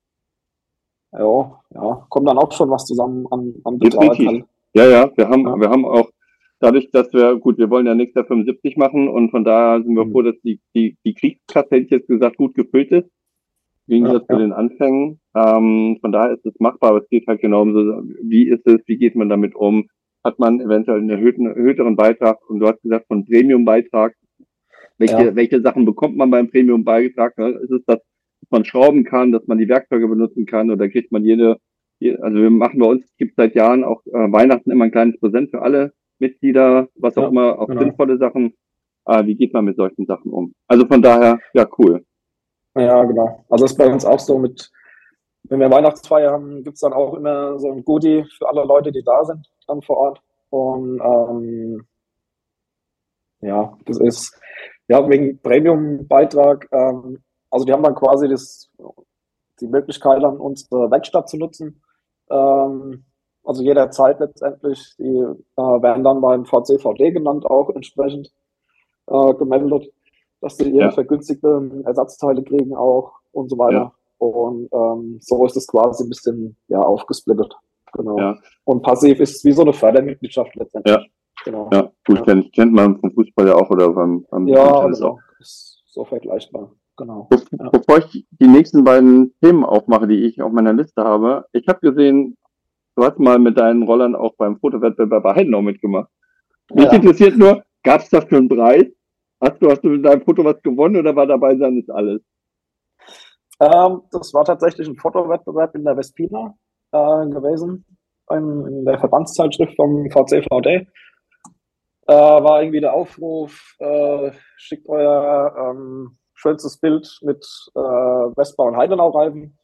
Ja, ja, kommt dann auch schon was zusammen an, an Betrag Definitiv. halt. Ja, ja, wir haben, Ja. wir haben auch, dadurch, dass wir, gut, wir wollen ja nächstes Jahr fünfundsiebzig machen und von daher sind wir Mhm. froh, dass die, die, die Kriegskasse, hätte ich jetzt gesagt, gut gefüllt ist, im Ja, Gegensatz zu ja, den Anfängen. Ähm, von daher ist es machbar, aber es geht halt genau um so, wie ist es, wie geht man damit um? Hat man eventuell einen erhöhten, erhöhteren Beitrag? Und du hast gesagt, von Premium-Beitrag, welche, ja, welche Sachen bekommt man beim Premium-Beitrag? Ne? Ist es das, dass man schrauben kann, dass man die Werkzeuge benutzen kann oder kriegt man jede, je- also wir machen bei uns, es gibt seit Jahren auch äh, Weihnachten immer ein kleines Präsent für alle Mitglieder, was auch ja, immer, auch genau. sinnvolle Sachen. Äh, wie geht man mit solchen Sachen um? Also von daher, ja, cool. Ja, genau. Also das ist bei uns auch so mit, wenn wir Weihnachtsfeier haben, gibt's dann auch immer so ein Goodie für alle Leute, die da sind, dann vor Ort. Und ähm, ja, das ist, ja, wegen Premium-Beitrag, ähm, also die haben dann quasi das, die Möglichkeit, dann unsere Werkstatt zu nutzen. Ähm, also jederzeit letztendlich. Die äh, werden dann beim V C V D genannt, auch entsprechend äh, gemeldet, dass sie ihre Ja, vergünstigten Ersatzteile kriegen auch und so ja, weiter. Und ähm, so ist es quasi ein bisschen ja, aufgesplittet. Genau. ja, Und passiv ist wie so eine Fördermitgliedschaft ja, letztendlich. Genau. ja. Gut, Ja, kennt, kennt man vom Fußball ja auch oder beim, beim, beim ja Tennis auch. genau. Ist so vergleichbar. Genau. Be- Ja. Bevor ich die nächsten beiden Themen aufmache, die ich auf meiner Liste habe, ich habe gesehen, du hast mal mit deinen Rollern auch beim Fotowettbewerb bei Heidenau mitgemacht. Mich Ja. interessiert nur, gab es dafür einen Preis? Hast du, hast du mit deinem Foto was gewonnen oder war dabei sein ist alles? Ähm, das war tatsächlich ein Fotowettbewerb in der Vespina äh, gewesen, in, in der Verbandszeitschrift vom V C V D. Äh, war irgendwie der Aufruf, äh, schickt euer ähm, schönstes Bild mit äh, Vespa und Heidenau-Reifen.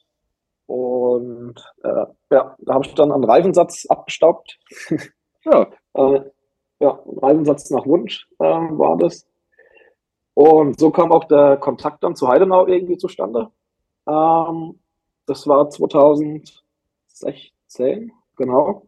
Und äh, ja, da habe ich dann einen Reifensatz abgestaubt. Ja, Äh, ja, ein Reifensatz nach Wunsch äh, war das. Und so kam auch der Kontakt dann zu Heidenau irgendwie zustande. Ähm, das war zweitausendsechzehn, genau.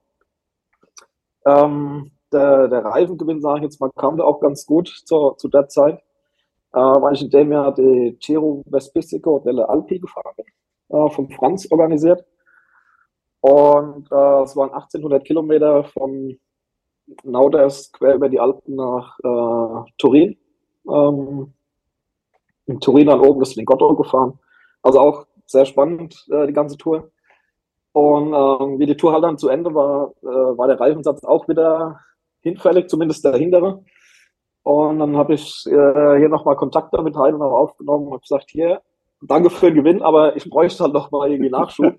Ähm, der, der Reifengewinn, sage ich jetzt mal, kam da auch ganz gut zu, zu der Zeit, äh, weil ich in dem Jahr die Giro Vespistico delle Alpi gefahren bin, äh, vom Franz organisiert. Und äh, es waren achtzehnhundert Kilometer von Nauders quer über die Alpen nach äh, Turin. Ähm, in Turin dann oben das Lingotto gefahren. Also auch sehr spannend, äh, die ganze Tour. Und ähm, wie die Tour halt dann zu Ende war, äh, war der Reifensatz auch wieder hinfällig, zumindest der hintere. Und dann habe ich äh, hier nochmal Kontakte mit Heidenau aufgenommen und habe gesagt, hier, danke für den Gewinn, aber ich bräuchte halt nochmal irgendwie Nachschub.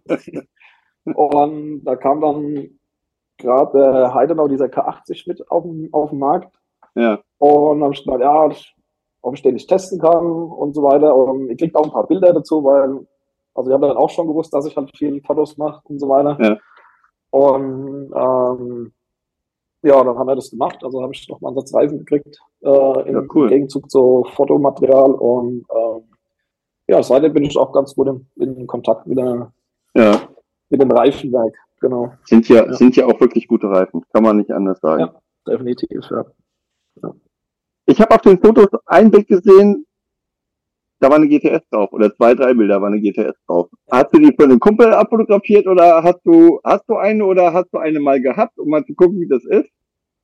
Und da kam dann gerade der Heidenau, dieser K achtzig mit auf den, auf den Markt. Ja. Und dann habe ich gedacht, ja, ob ich den nicht testen kann und so weiter. Und ich kriege auch ein paar Bilder dazu, weil, also ich habe dann auch schon gewusst, dass ich halt viele Fotos mache und so weiter. Ja. Und ähm, ja, dann haben wir das gemacht. Also habe ich noch mal einen Satz Reifen gekriegt, äh, im, Ja, cool. im Gegenzug zu Fotomaterial. Und ähm, ja, seitdem bin ich auch ganz gut in, in Kontakt mit, der, Ja. mit dem Reifenwerk. Genau. Sind ja, Ja. sind ja auch wirklich gute Reifen. Kann man nicht anders sagen. Ja, definitiv, ja. Ja. Ich habe auf den Fotos ein Bild gesehen, da war eine G T S drauf. Oder zwei, drei Bilder war eine G T S drauf. Hast du die für einen Kumpel abfotografiert oder hast du, hast du eine oder hast du eine mal gehabt, um mal zu gucken, wie das ist?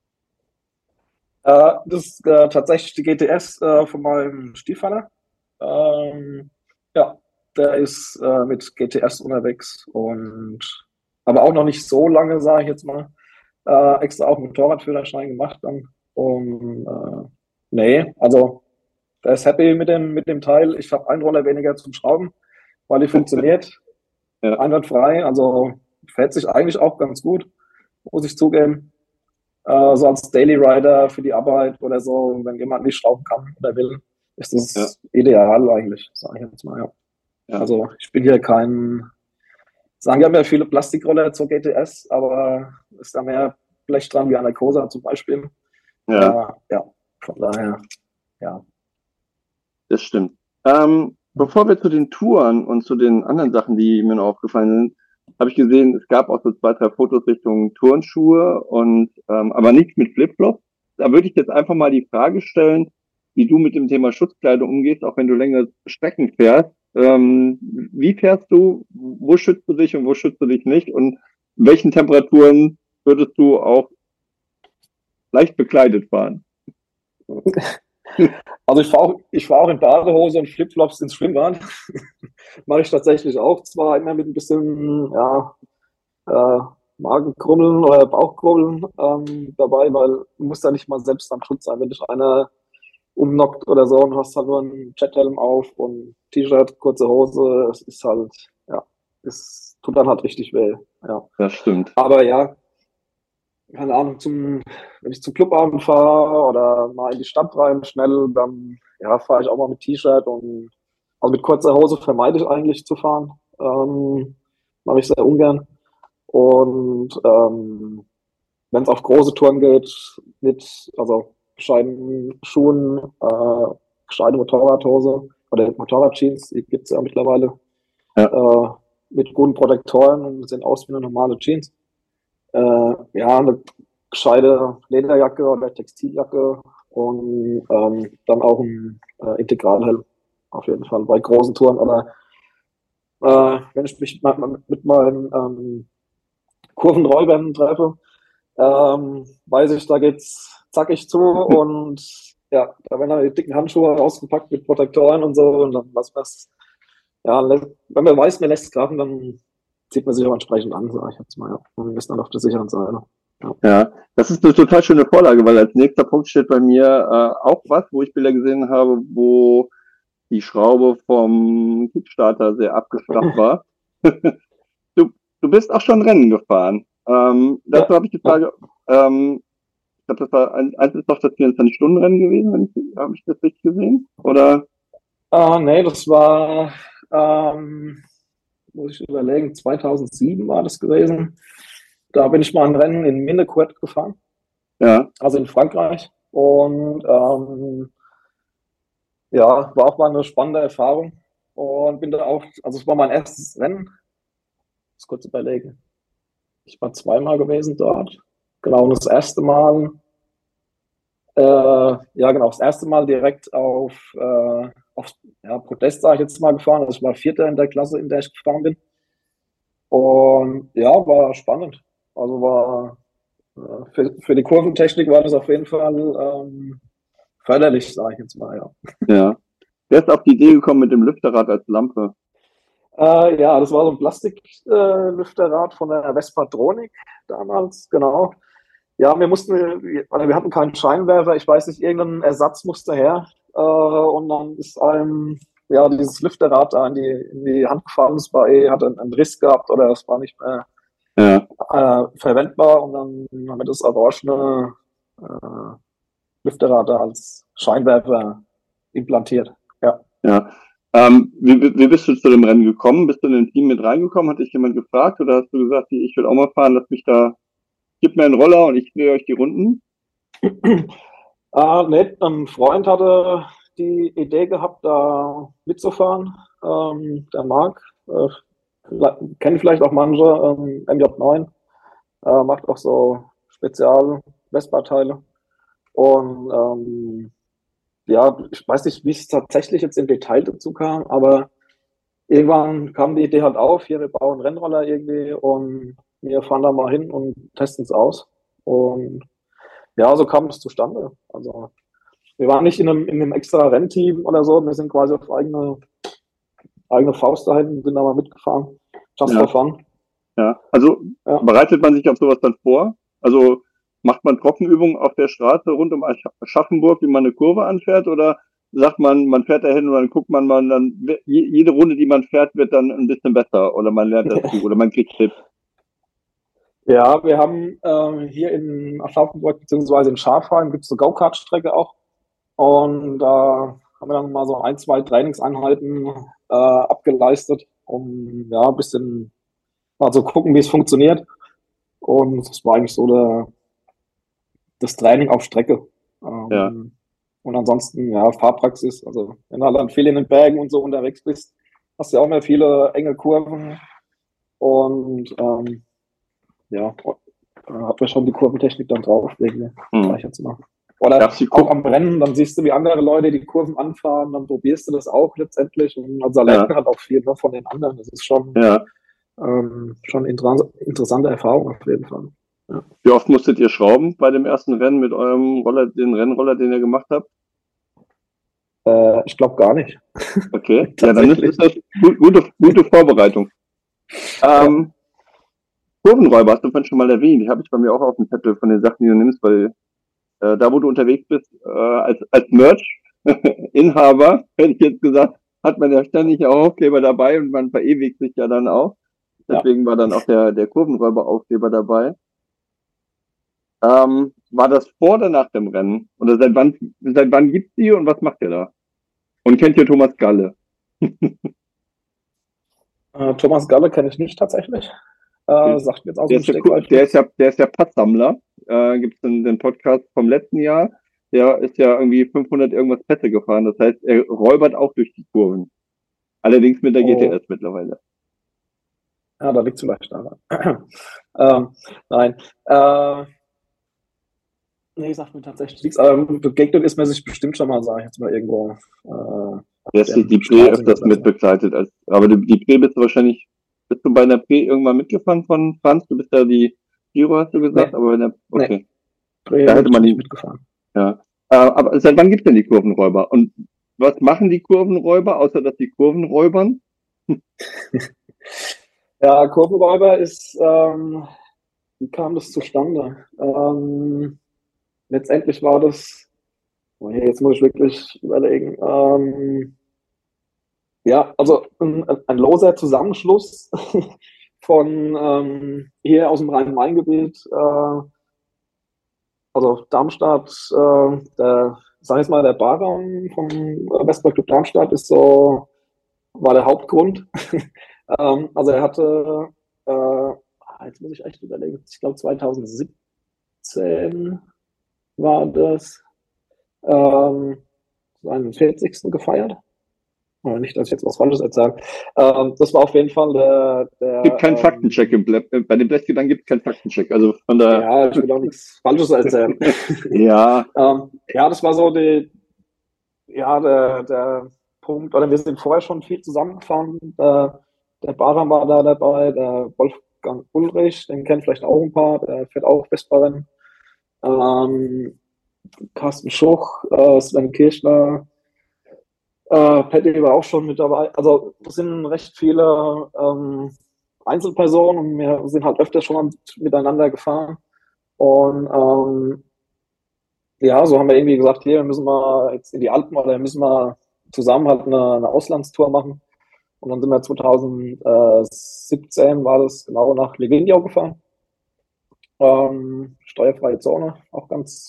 Äh, das ist äh, tatsächlich die G T S äh, von meinem Stiefvater. Ähm, ja, der ist äh, mit G T S unterwegs und aber auch noch nicht so lange, sage ich jetzt mal. Äh, extra auch Motorradführerschein gemacht dann. Und äh, nee, also der ist happy mit dem, mit dem Teil. Ich habe einen Roller weniger zum Schrauben, weil die funktioniert Ja. einwandfrei. Also fährt sich eigentlich auch ganz gut, muss ich zugeben. Äh, so als Daily Rider für die Arbeit oder so, wenn jemand nicht schrauben kann oder will, ist das Ja. ideal eigentlich, sage ich jetzt mal. Ja. Ja. Also ich bin hier kein, sagen ja mehr viele Plastikroller zur G T S, aber ist da mehr Blech dran wie an der Cosa zum Beispiel. Ja, Äh, ja, von daher, ja. das stimmt. Ähm, bevor wir zu den Touren und zu den anderen Sachen, die mir noch aufgefallen sind, habe ich gesehen, es gab auch so zwei, drei Fotos Richtung Turnschuhe und ähm, aber nichts mit Flipflops. Da würde ich jetzt einfach mal die Frage stellen, wie du mit dem Thema Schutzkleidung umgehst, auch wenn du längere Strecken fährst. Ähm, wie fährst du? Wo schützt du dich und wo schützt du dich nicht? Und in welchen Temperaturen würdest du auch leicht bekleidet fahren? Also ich fahre auch, ich fahr auch in Badehose und Flipflops ins Schwimmbad. Mache ich tatsächlich auch. Zwar immer mit ein bisschen, ja, äh, Magenkrummeln oder Bauchkrummeln ähm, dabei, weil du musst ja nicht mal selbst am Schutz sein. Wenn dich einer umnockt oder so und hast halt nur einen Jethelm auf und T-Shirt, kurze Hose, es ist halt, ja, es tut dann halt richtig weh. Ja. Das stimmt. Aber ja, keine Ahnung, zum, wenn ich zum Clubabend fahre oder mal in die Stadt rein schnell, dann ja, fahre ich auch mal mit T-Shirt und also mit kurzer Hose vermeide ich eigentlich zu fahren. Ähm, mache ich sehr ungern. Und ähm, wenn es auf große Touren geht, mit also gescheiten Schuhen, äh, gescheite Motorradhose oder Motorradjeans, die gibt es ja mittlerweile, Ja. äh, mit guten Protektoren und sehen aus wie eine normale Jeans. Äh, ja, eine gescheite Lederjacke oder Textiljacke und ähm, dann auch ein äh, Integralhelm auf jeden Fall bei großen Touren. Oder äh, wenn ich mich mit, mit, mit meinen ähm, Kurvenräubern treffe, ähm, weiß ich, da geht's zackig zu und ja, da werden dann die dicken Handschuhe ausgepackt mit Protektoren und so und dann lassen wir es, ja, wenn man weiß, man lässt es krachen, dann zieht man sich auch entsprechend an, sage ich jetzt mal, ja, und ist dann auf der sicheren Seite. Ja. Ja, das ist eine total schöne Vorlage, weil als nächster Punkt steht bei mir äh, auch was, wo ich Bilder gesehen habe, wo die Schraube vom Kickstarter sehr abgeflacht war. du, du bist auch schon Rennen gefahren. Ähm, dazu Ja. habe ich die Frage, ähm, ich glaube, das war ein, eins ist doch das vierundzwanzig-Stunden-Rennen gewesen, wenn ich, habe ich das richtig gesehen? Oder? Ah, nee, das war, ähm, muss ich überlegen, zweitausendsieben war das gewesen. Da bin ich mal ein Rennen in Minnecourt gefahren, Ja, also in Frankreich. Und ähm, ja, war auch mal eine spannende Erfahrung. Und bin da auch, also es war mein erstes Rennen. Ich muss kurz überlegen. Ich war zweimal gewesen dort. Genau, und das erste Mal, äh, ja genau, das erste Mal direkt auf, äh, auf ja, Podest, sage ich jetzt mal, gefahren. Also ich war Vierter in der Klasse, in der ich gefahren bin. Und ja, war spannend. Also war äh, für, für die Kurventechnik war das auf jeden Fall ähm, förderlich, sage ich jetzt mal, ja. ja. Wer ist auf die Idee gekommen mit dem Lüfterrad als Lampe? Äh, ja, das war so ein Plastiklüfterrad äh, von der Vespatronic damals, genau. Ja, wir mussten, also wir hatten keinen Scheinwerfer, ich weiß nicht, irgendein Ersatz musste her. Äh, und dann ist einem ja dieses Lüfterrad da in die, in die Hand gefallen. Es war eh, hat einen, einen Riss gehabt oder es war nicht mehr Ja, äh, verwendbar und dann haben wir das orangene äh, Lüfterrad da als Scheinwerfer implantiert. Ja. Ja. Ähm, wie, wie wie bist du zu dem Rennen gekommen? Bist du in ein Team mit reingekommen? Hat dich jemand gefragt oder hast du gesagt, ich will auch mal fahren, lass mich da, gib mir einen Roller und ich drehe euch die Runden? Äh, ne, ein Freund hatte die Idee gehabt, da mitzufahren. Ähm, der Marc, äh, vielleicht- kennen vielleicht auch manche, ähm, M J neun, äh, macht auch so Spezial-Vespa-Teile. Und ähm, ja, ich weiß nicht, wie es tatsächlich jetzt im Detail dazu kam, aber irgendwann kam die Idee halt auf, hier, wir bauen einen Rennroller irgendwie und wir fahren da mal hin und testen es aus. Und ja, so kam es zustande. Also wir waren nicht in einem, in einem extra Rennteam oder so, wir sind quasi auf eigene, eigene Faust dahin, sind da mal mitgefahren. Just Ja. for fun. Ja. Also Ja. bereitet man sich auf sowas dann vor? Also macht man Trockenübungen auf der Straße rund um Asch- Aschaffenburg, wie man eine Kurve anfährt? Oder sagt man, man fährt dahin und dann guckt man mal, dann wird- je- jede Runde, die man fährt, wird dann ein bisschen besser oder man lernt dazu oder man kriegt Tipps. Ja, wir haben ähm, hier in Aschaffenburg beziehungsweise in Schafheim gibt es eine Go-Kart-Strecke auch. Und da haben wir dann mal so ein, zwei Trainingseinheiten äh, abgeleistet, um ja ein bisschen mal zu gucken, wie es funktioniert. Und das war eigentlich so der, das Training auf Strecke. Ähm, Ja. Und ansonsten, ja, Fahrpraxis. Also, wenn du halt dann viel in den Bergen und so unterwegs bist, hast du ja auch mehr viele enge Kurven. Und ähm, ja, äh, hat man schon die Kurventechnik dann drauf, wegen, Hm. sag ich jetzt mal. Oder Gab's die auch Kur am Rennen, dann siehst du, wie andere Leute die Kurven anfahren, dann probierst du das auch letztendlich. Und also da lernt Ja. man halt auch viel, ne, von den anderen. Das ist schon, Ja. ähm, schon inter interessante Erfahrung auf jeden Fall. Wie oft musstet ihr schrauben bei dem ersten Rennen mit eurem Roller, den Rennroller, den ihr gemacht habt? Äh, ich glaube gar nicht. Okay. Ja, dann ist, Tatsächlich. ist das gut, gute, gute Vorbereitung. Ähm, Kurvenräuber hast du vorhin schon mal erwähnt. Die habe ich bei mir auch auf dem Zettel von den Sachen, die du nimmst, weil äh, da, wo du unterwegs bist, äh, als, als Merch-Inhaber, hätte ich jetzt gesagt, hat man ja ständig auch Aufkleber dabei und man verewigt sich ja dann auch. Ja. Deswegen war dann auch der, der Kurvenräuber-Aufkleber dabei. Ähm, war das vor oder nach dem Rennen? Oder seit wann, seit wann gibt's die und was macht ihr da? Und kennt ihr Thomas Galle? Äh, Thomas Galle kenne ich nicht tatsächlich. Äh, sagt mir jetzt aus Der dem ist ja, Stegreif der nichts. ist ja, der ist ja Passsammler. Äh, gibt's den, den Podcast vom letzten Jahr. Der ist ja irgendwie fünfhundert irgendwas Pässe gefahren. Das heißt, er räubert auch durch die Kurven. Allerdings mit der G T S Oh, mittlerweile. ja, da liegt es vielleicht daran. ähm, nein. Äh, nee, sagt mir tatsächlich nichts. Ähm, begegnet ist mir sich bestimmt schon mal, sage ich jetzt mal irgendwo. Äh, Der auf ist die, den die Pre Straßen öfters oder so. mitbegleitet. Als, aber die, die Pre bist du wahrscheinlich, bist du bei einer Pre irgendwann mitgefahren von Franz? Du bist ja die Giro, hast du gesagt, Nee, aber bei der, okay. nee, Dreh Da bin hätte ich man nicht die, mitgefahren. ja. Äh, aber seit wann gibt's denn die Kurvenräuber? Und was machen die Kurvenräuber, außer dass die Kurven räubern? Ja, Kurvenräuber ist, ähm, wie kam das zustande? Ähm, letztendlich war das, oh je, jetzt muss ich wirklich überlegen, ähm, ja, also ein, ein loser Zusammenschluss von ähm, hier aus dem Rhein-Main-Gebiet, äh, also Darmstadt, äh, der, sag ich mal, der Barraum vom äh, Vespa Club Darmstadt ist so, war der Hauptgrund. ähm, also er hatte, äh, ah, jetzt muss ich echt überlegen, ich glaube zwanzig siebzehn war das, ähm, seinen vierzigsten gefeiert. Oder nicht, dass ich jetzt was Falsches erzähle. Ähm, das war auf jeden Fall der, Es gibt der keinen ähm, Faktencheck im Blä bei den Blechgedanken gibt es keinen Faktencheck. Also von der, ja, ich will auch nichts Falsches erzählen. ja, ähm, ja, das war so die, ja, der, der Punkt, oder wir sind vorher schon viel zusammengefahren. Der, der Baran war da dabei, der Wolfgang Ulrich, den kennt vielleicht auch ein paar, der fährt auch Vespa-Rennen. Ähm, Carsten Schuch, äh, Sven Kirchner, äh, Patty war auch schon mit dabei. Also es sind recht viele ähm, Einzelpersonen und wir sind halt öfter schon mal mit, miteinander gefahren. Und ähm, ja, so haben wir irgendwie gesagt, hier müssen wir jetzt in die Alpen oder müssen wir zusammen halt eine, eine Auslandstour machen. Und dann sind wir zwanzig siebzehn, war das genau, nach Livigno gefahren. Ähm, steuerfreie Zone, auch ganz schick,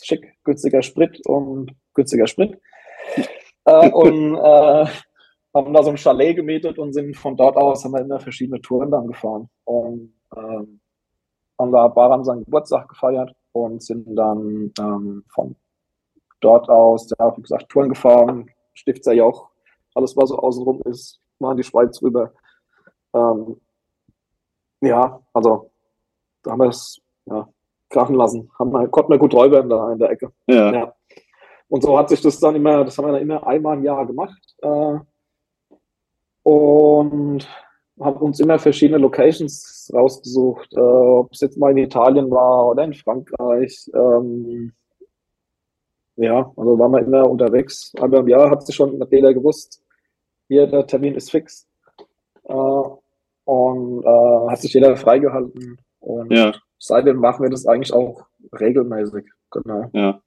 günstiger Sprit und günstiger Sprit. Äh, und äh, haben da so ein Chalet gemietet und sind von dort aus, haben wir immer verschiedene Touren dann gefahren. Und ähm, haben da Baran seinen Geburtstag gefeiert und sind dann ähm, von dort aus, ja, wie gesagt, Touren gefahren, Stifter Joch, alles, was so außenrum ist, mal in die Schweiz rüber. Ähm, ja, also da haben wir es ja, krachen lassen. Haben wir, konnten wir gut räubern da in der Ecke. Ja. Ja. Und so hat sich das dann immer, das haben wir dann immer einmal im Jahr gemacht. Äh, und haben uns immer verschiedene Locations rausgesucht, äh, ob es jetzt mal in Italien war oder in Frankreich. Ähm, ja, also waren wir immer unterwegs. Aber im Jahr hat sich schon jeder gewusst, hier der Termin ist fix. Äh, und äh, hat sich jeder freigehalten. Und Ja. seitdem machen wir das eigentlich auch regelmäßig. Genau. Ja.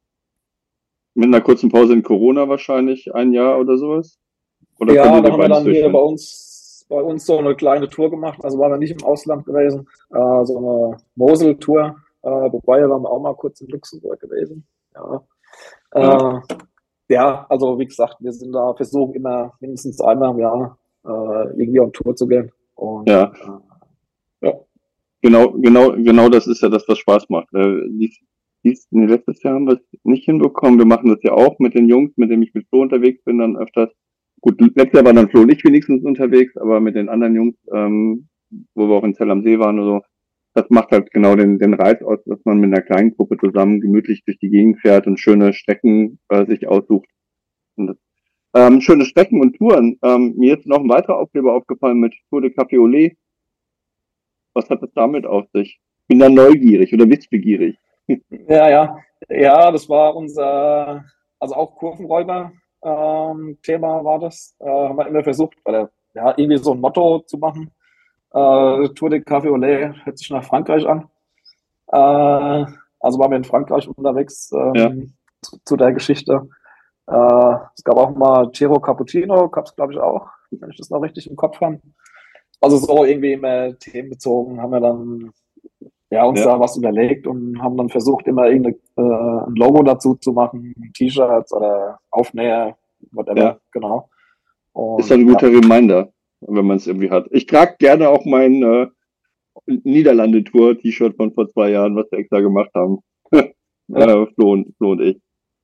Mit einer kurzen Pause in Corona wahrscheinlich ein Jahr oder sowas? Oder Ja, konntet da ihr haben wir beides dann hier durchführen? bei uns, bei uns so eine kleine Tour gemacht. Also waren wir nicht im Ausland gewesen, äh, so eine Mosel-Tour. Äh, wobei waren wir auch mal kurz in Luxemburg gewesen. Ja. Ja. Äh, ja, also wie gesagt, wir sind da versuchen immer mindestens einmal im Jahr äh, irgendwie auf Tour zu gehen. Und, Ja. äh, ja. Genau, genau, genau das ist ja das, was Spaß macht. Äh, dies, dies, nee, letztes Jahr haben wir es nicht hinbekommen. Wir machen das ja auch mit den Jungs, mit denen ich mit Flo unterwegs bin, dann öfters. Gut, letztes Jahr war dann Flo und ich wenigstens unterwegs, aber mit den anderen Jungs, ähm, wo wir auch in Zell am See waren oder so, das macht halt genau den, den Reiz aus, dass man mit einer kleinen Gruppe zusammen gemütlich durch die Gegend fährt und schöne Strecken äh, sich aussucht. Und das, ähm, schöne Strecken und Touren. Ähm, mir ist noch ein weiterer Aufkleber aufgefallen mit Tour de Café au Lait. Was hat das damit auf sich? Bin da neugierig oder wissbegierig. Ja, ja. Ja, das war unser, also auch Kurvenräuber ähm, Thema war das. Äh, haben wir immer versucht, weil er, ja, irgendwie so ein Motto zu machen. Äh, Tour de Café au Lait hört sich nach Frankreich an. Äh, also waren wir in Frankreich unterwegs ähm, Ja. zu, zu der Geschichte. Äh, es gab auch mal Ciro Cappuccino, gab es glaube ich auch, wenn ich das noch richtig im Kopf habe. Also so irgendwie immer themenbezogen haben wir dann ja, uns Ja. da was überlegt und haben dann versucht, immer irgendein äh, ein Logo dazu zu machen, T-Shirts oder Aufnäher, whatever, Ja. genau. Und, Ist ein guter ja. Reminder, wenn man es irgendwie hat. Ich trage gerne auch mein äh, Niederlande-Tour-T-Shirt von vor zwei Jahren, was wir extra gemacht haben. Ja. äh, Flo, und, Flo und ich.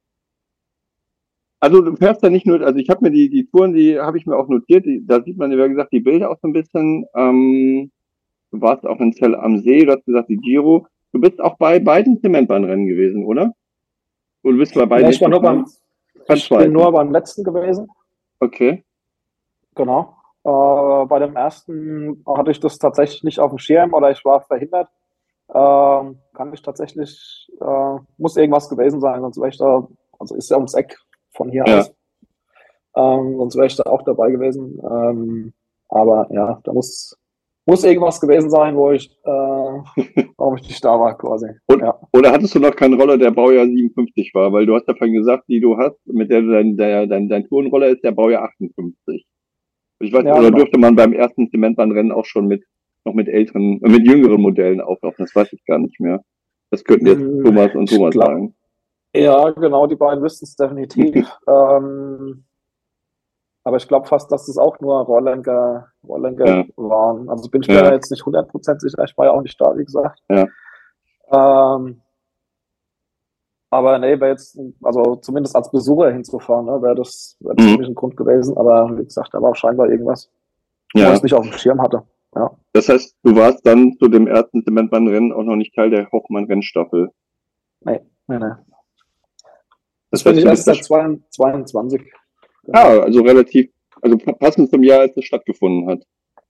Also du fährst ja nicht nur, also ich habe mir die, die Touren, die habe ich mir auch notiert, die, da sieht man, wie gesagt, die Bilder auch so ein bisschen. Ähm, du warst auch in Zell am See, du hast gesagt, die Giro. Du bist auch bei beiden Zementbahnrennen gewesen, oder? Und du bist bei beiden Nee, ich war nur beim, beim ich bin zweiten. nur beim letzten gewesen, Okay. genau. Äh, bei dem ersten hatte ich das tatsächlich nicht auf dem Schirm oder ich war verhindert. Ähm, kann ich tatsächlich, äh, muss irgendwas gewesen sein, sonst wäre ich da, also ist ja ums Eck von hier Ja. aus. Ähm, sonst wäre ich da auch dabei gewesen. Ähm, aber ja, da muss, muss irgendwas gewesen sein, wo ich, äh, warum ich nicht da war, quasi. Und, Ja. Oder hattest du noch keinen Roller, der Baujahr siebenundfünfzig war? Weil du hast ja vorhin gesagt, die du hast, mit der du dein, der, dein, dein Tourenroller ist der Baujahr achtundfünfzig. Ich weiß, Ja, oder genau. dürfte man beim ersten Zementbahnrennen auch schon mit, noch mit älteren, äh, mit jüngeren Modellen auflaufen? Das weiß ich gar nicht mehr. Das könnten jetzt Hm, Thomas und ich Thomas glaub- sagen. Ja, genau, die beiden wüssten es definitiv. ähm, aber ich glaube fast, dass es auch nur Rohrlenker, Rohrlenker Ja. waren. Also bin ich Ja. mir jetzt nicht hundert Prozent sicher, ich war ja auch nicht da, wie gesagt. Ja. Ähm, aber nee, wäre jetzt, also zumindest als Besucher hinzufahren, ne, wäre das, wär das Mhm. für mich ein Grund gewesen. Aber wie gesagt, da war scheinbar irgendwas, wo ich Ja. es nicht auf dem Schirm hatte. Ja. Das heißt, du warst dann zu dem ersten Zementbahnrennen auch noch nicht Teil der Hochmann-Rennstaffel. Nee, nee, nee. Das Das bin heißt, ich du erst bist seit zweiundzwanzig. Genau. Ah, also relativ, also passend zum Jahr, als es stattgefunden hat.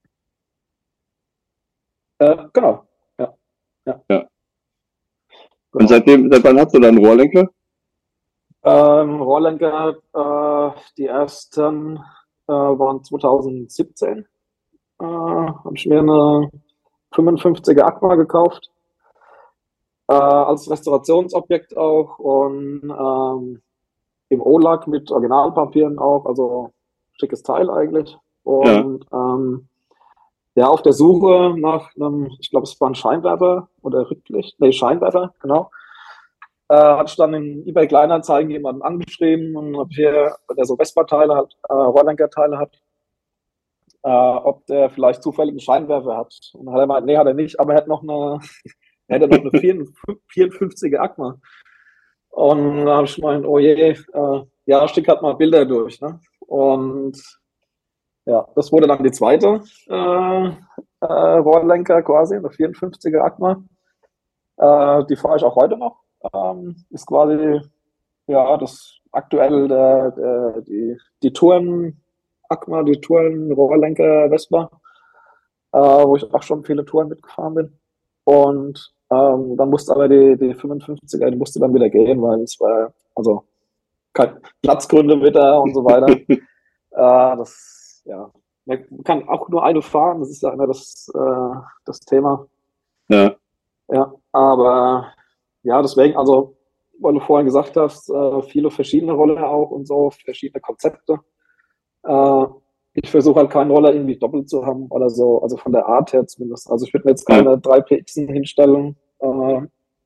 Äh, genau. Ja. Ja. Ja. Genau. Und seitdem, seit wann hast du dann Rohrlenker? Ähm, Rohrlenker, äh, die ersten äh, waren zweitausendsiebzehn. Äh, habe ich mir eine fünfundfünfziger Aqua gekauft. Äh, als Restaurationsobjekt auch und ähm, im O-Lack mit Originalpapieren auch, also schickes Teil eigentlich. Und ja, ähm, ja auf der Suche nach einem, ich glaube, es war ein Scheinwerfer oder Rücklicht, nee, Scheinwerfer, genau. äh, hatte ich dann in eBay Kleinanzeigen jemanden angeschrieben und habe hier, der so Vespa-Teile hat, äh, Rohrlenker-Teile hat, äh, ob der vielleicht zufällig einen Scheinwerfer hat. Und dann hat er gemeint, nee, hat er nicht, aber er hat noch eine, er hätte noch eine vierundfünfziger Agma. Und dann habe ich gemeint, oh je, äh, ja, schick halt mal Bilder durch. Ne? Und ja, das wurde dann die zweite äh, äh, Rohrlenker quasi, eine vierundfünfziger Agma. Äh, die fahre ich auch heute noch. Ähm, ist quasi ja das aktuell der, der, die, die Touren Agma, die Touren Rohrlenker Vespa, äh, wo ich auch schon viele Touren mitgefahren bin. Und ähm, dann musste aber die, die fünfundfünfziger, die musste dann wieder gehen, weil es war also kein Platzgründe wieder und so weiter. äh, das, ja, man kann auch nur eine fahren, das ist ja immer das, äh, das Thema. Ja. Ja, aber ja, deswegen, also, weil du vorhin gesagt hast, äh, viele verschiedene Roller auch und so, verschiedene Konzepte. Äh, ich versuche halt keinen Roller irgendwie doppelt zu haben oder so, also von der Art her zumindest. Also ich würde mir jetzt keine drei P X hinstellen äh,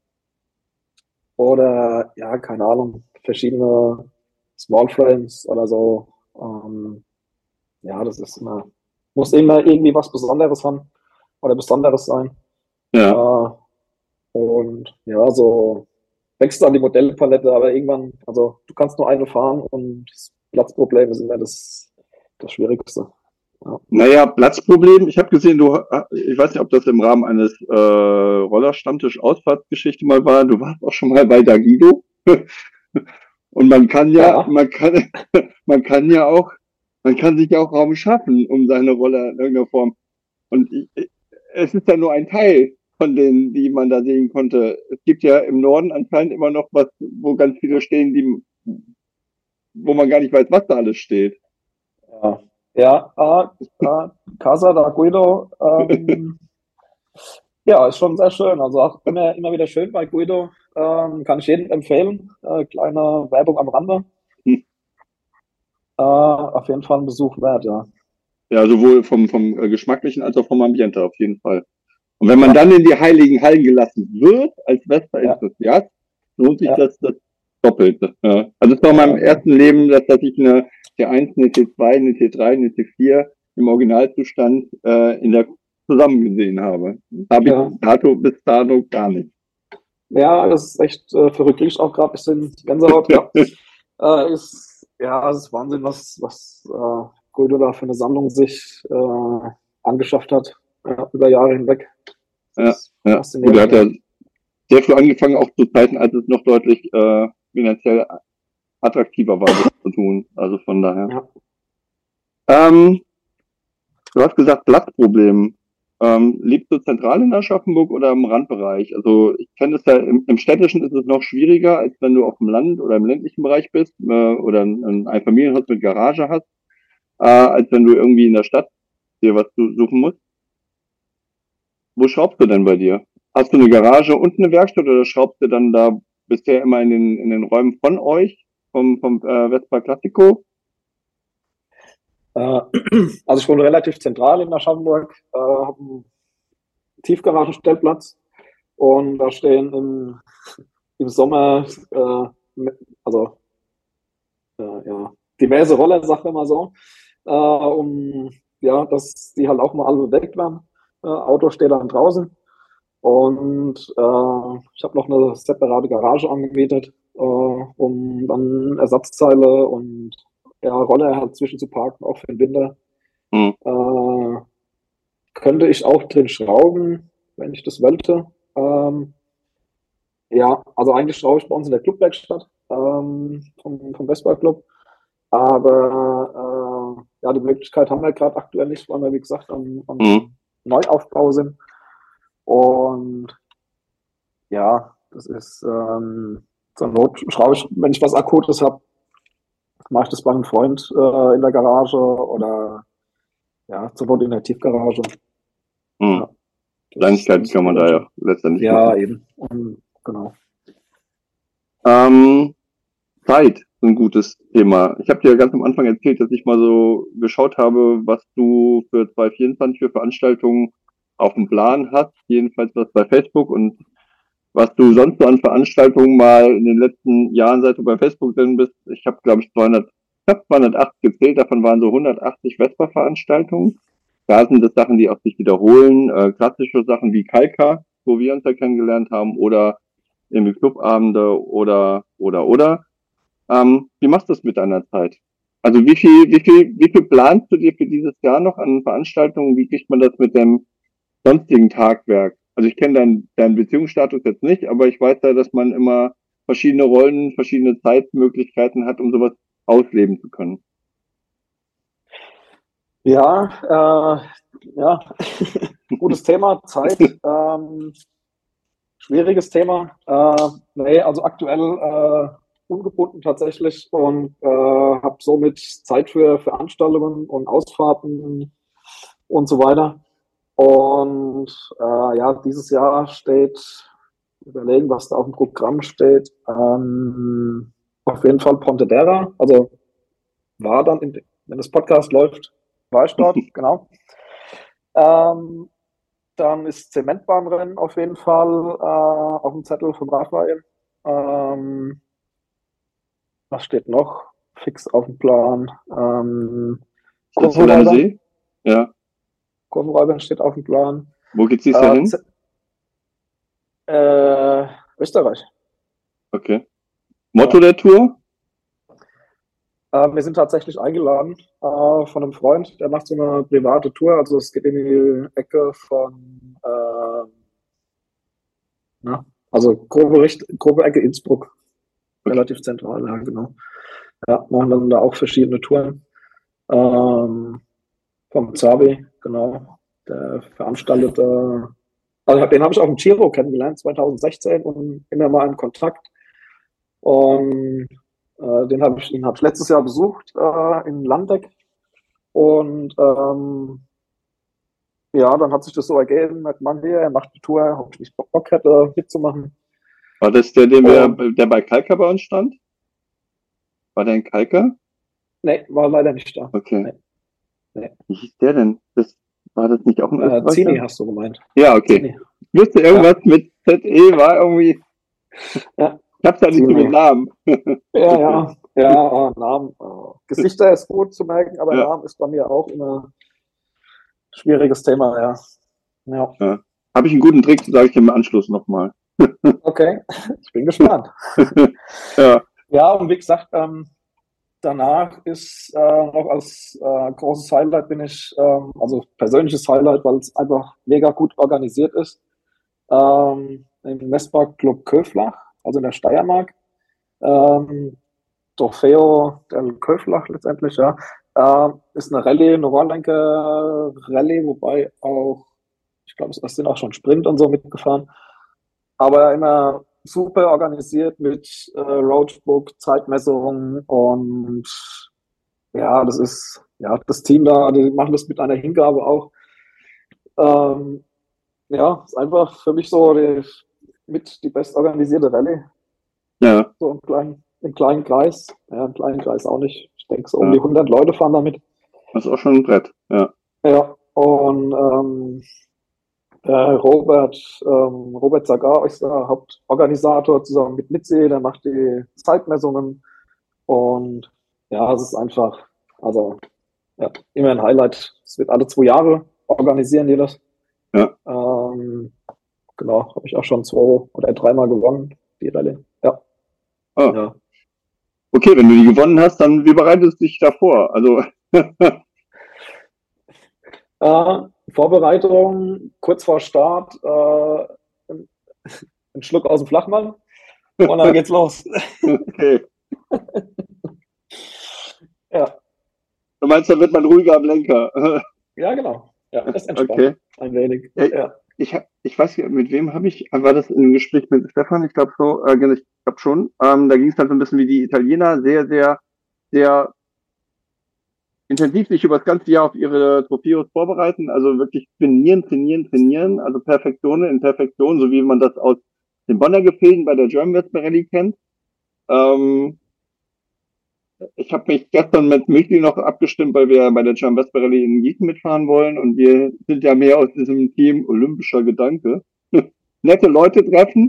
oder, ja, keine Ahnung, verschiedene Small Frames oder so. Ähm, ja, das ist immer, muss immer irgendwie was Besonderes haben oder Besonderes sein. Ja. Äh, und ja, so wächst an die Modellpalette, aber irgendwann, also du kannst nur eine fahren und das Platzproblem ist immer das, das Schwierigste. Ja. Naja, Platzproblem. Ich habe gesehen, du, ich weiß nicht, ob das im Rahmen eines äh, Rollerstammtisch-Ausfahrtsgeschichte mal war. Du warst auch schon mal bei Dagido. Und man kann ja, Ja. man kann, man kann ja auch, man kann sich ja auch Raum schaffen um seine Roller in irgendeiner Form. Und ich, es ist ja nur ein Teil von denen, die man da sehen konnte. Es gibt ja im Norden anscheinend immer noch was, wo ganz viele stehen, die, wo man gar nicht weiß, was da alles steht. Ja, ja äh, äh, Casa da Guido, ähm, ja, ist schon sehr schön. Also auch immer, immer wieder schön bei Guido. Ähm, kann ich jedem empfehlen. Äh, kleine Werbung am Rande. Hm. Äh, auf jeden Fall ein Besuch wert, ja. Ja, sowohl vom, vom äh, geschmacklichen als auch vom Ambiente auf jeden Fall. Und wenn man ja. dann in die heiligen Hallen gelassen wird, als Vespa-Enthusiast, ja. lohnt sich ja. das, das Doppelte. Ja. Also es war in meinem ja. ersten Leben, dass, dass ich eine T eins, eine T zwei, eine T drei, eine T vier im Originalzustand äh, in der zusammen gesehen habe. Habe ja. ich dato bis dato gar nicht. Ja, das ist echt äh, verrückt. Krieg ich auch gerade ein bisschen Gänsehaut. Ja. äh, ist, ja, es ist Wahnsinn, was, was äh, Guido da für eine Sammlung sich äh, angeschafft hat, äh, über Jahre hinweg. Das ja, ja. Guido hat ja sehr früh angefangen, auch zu Zeiten, als es noch deutlich äh, finanziell attraktiver war, das zu tun. Also von daher. Ja. Ähm, du hast gesagt, Platzproblem. Ähm, lebst du zentral in Aschaffenburg oder im Randbereich? Also ich kenne es ja, im, im Städtischen ist es noch schwieriger, als wenn du auf dem Land oder im ländlichen Bereich bist äh, oder ein, ein Einfamilienhaus mit Garage hast, äh, als wenn du irgendwie in der Stadt dir was suchen musst. Wo schraubst du denn bei dir? Hast du eine Garage und eine Werkstatt oder schraubst du dann da bisher immer in den, in den Räumen von euch, vom, vom äh, Vespa Classico? Äh, also ich wohne relativ zentral in Aschaffenburg, äh, habe einen Tiefgaragenstellplatz und da stehen im, im Sommer äh, also äh, ja, diverse Roller, sagen wir mal so, äh, um ja, dass die halt auch mal alle bedeckt werden. Äh, Auto steht dann draußen und äh, ich habe noch eine separate Garage angemietet, äh, um dann Ersatzteile und ja, Roller halt zwischen zu parken, auch für den Winter. Hm. Äh, könnte ich auch drin schrauben, wenn ich das wollte. Ähm, ja, also eigentlich schraube ich bei uns in der Clubwerkstatt ähm, vom, vom Vespa Club. Aber äh, ja, die Möglichkeit haben wir gerade aktuell nicht, weil wir, wie gesagt, am, am hm. Neuaufbau sind. Und ja, das ist ähm, zur Not schraube ich, wenn ich was Akutes habe, mache ich das bei einem Freund äh, in der Garage oder ja, zur Not in der Tiefgarage. Hm. Ja, Kleinigkeiten kann man da ja letztendlich ja, machen. eben. Und, genau. Ähm, Zeit ist ein gutes Thema. Ich habe dir ganz am Anfang erzählt, dass ich mal so geschaut habe, was du für zwanzig vierundzwanzig für Veranstaltungen auf dem Plan hast. Jedenfalls was bei Facebook und was du sonst so an Veranstaltungen mal in den letzten Jahren, seit du bei Facebook drin bist. Ich habe, glaube ich, zweihundert, knapp zweihundertachtzig gezählt, davon waren so hundertachtzig Vespa-Veranstaltungen. Da sind das Sachen, die auch sich wiederholen, äh, klassische Sachen wie Kalka, wo wir uns ja kennengelernt haben, oder irgendwie Clubabende oder, oder, oder. Ähm, wie machst du das mit deiner Zeit? Also wie viel, wie viel, wie viel planst du dir für dieses Jahr noch an Veranstaltungen? Wie kriegt man das mit dem sonstigen Tagwerk? Also ich kenne deinen, deinen Beziehungsstatus jetzt nicht, aber ich weiß ja, dass man immer verschiedene Rollen, verschiedene Zeitmöglichkeiten hat, um sowas ausleben zu können. Ja, äh, ja, gutes Thema, Zeit. Ähm, schwieriges Thema. Äh, nee, also aktuell äh, ungebunden tatsächlich und äh, habe somit Zeit für Veranstaltungen und Ausfahrten und so weiter. Und äh, ja, dieses Jahr steht, überlegen, was da auf dem Programm steht, ähm, auf jeden Fall Pontedera, also war dann, in, wenn das Podcast läuft, war ich dort, genau. Ähm, dann ist Zementbahnrennen auf jeden Fall äh, auf dem Zettel vom Raphael. Ähm, was steht noch? Fix auf dem Plan. Ähm, Kurvenräubern. Ja. Kurvenräubern steht auf dem Plan. Wo geht's dieses Jahr hin? Äh, Österreich. Okay. Motto ja. der Tour? Äh, wir sind tatsächlich eingeladen äh, von einem Freund, der macht so eine private Tour. Also es geht in die Ecke von, äh, na, also grobe, Richt grobe Ecke Innsbruck. Okay. Relativ zentral, ja, genau. Ja, machen dann da auch verschiedene Touren. Ähm, vom Zabi, genau. Der veranstaltet, äh, also den habe ich auf dem Giro kennengelernt, zwanzig sechzehn, und immer mal in Kontakt. Und äh, den habe ich, ihn habe ich letztes Jahr besucht äh, in Landeck. Und ähm, ja, dann hat sich das so ergeben, mit Mann hier, er macht die Tour, ob ich nicht Bock hätte, mitzumachen. War das der, den wir, der bei Kalka bei uns stand? War der in Kalka? Nee, war leider nicht da. Okay. Nee. Nee. Wie hieß der denn? Das, war das nicht auch ein äh, Zini hast du gemeint. Ja, okay. Zini. Ich wusste irgendwas ja. mit Z E war irgendwie. Ja. Ich hab's ja nicht so mit Namen. Ja, ja. Ja, oh, Namen. Oh. Gesichter ist gut zu merken, aber ja. Namen ist bei mir auch immer ein schwieriges Thema, ja. Ja. ja. Habe ich einen guten Trick, sage ich dir im Anschluss nochmal. Okay, ich bin gespannt. ja. Ja, und wie gesagt, ähm, danach ist äh, noch als äh, großes Highlight bin ich, ähm, also persönliches Highlight, weil es einfach mega gut organisiert ist, ähm, im Messpark Club Köflach, also in der Steiermark. Ähm, Trofeo del Köflach letztendlich, ja. Äh, ist eine Rallye, eine Rohrlenker-Rallye, wobei auch, ich glaube, es sind auch schon Sprint und so mitgefahren. Aber immer super organisiert mit äh, Roadbook, Zeitmessungen und ja, das ist, ja, das Team da, die machen das mit einer Hingabe auch. Ähm, ja, ist einfach für mich so die, mit die bestorganisierte Rallye. Ja. So im kleinen, im kleinen Kreis. Ja, im kleinen Kreis auch nicht. Ich denke, so um ja. die hundert Leute fahren damit. Das ist auch schon ein Brett, ja. Ja, und ähm, der Robert, ähm, Robert Zagar ist der Hauptorganisator zusammen mit Mitzi, der macht die Zeitmessungen und ja, es ist einfach, also ja, immer ein Highlight. Es wird alle zwei Jahre organisieren die das. Ja. Ähm, genau, habe ich auch schon zwei oder dreimal gewonnen, die Rallye. Ja. Oh. ja. Okay, wenn du die gewonnen hast, dann wie bereitest du dich davor? Also äh, Vorbereitung, kurz vor Start, äh, ein Schluck aus dem Flachmann und dann geht's los. Okay. Ja. Du meinst, dann wird man ruhiger am Lenker? Ja, genau. Ja, ist entspannt. Okay. Ein wenig. Ja, ja. Ich, ich weiß nicht, mit wem habe ich, war das im Gespräch mit Stefan? Ich glaube so, äh, ich glaube schon. Ähm, da ging es halt so ein bisschen wie die Italiener, sehr, sehr, sehr intensiv sich über das ganze Jahr auf ihre Trophäos vorbereiten, also wirklich trainieren, trainieren, trainieren, also Perfektion in Perfektion, so wie man das aus den Bonner Gefilden bei der German Vespa Rallye kennt. Ähm, ich habe mich gestern mit Michli noch abgestimmt, weil wir bei der German Vespa Rallye in Gießen mitfahren wollen und wir sind ja mehr aus diesem Team olympischer Gedanke. Nette Leute treffen,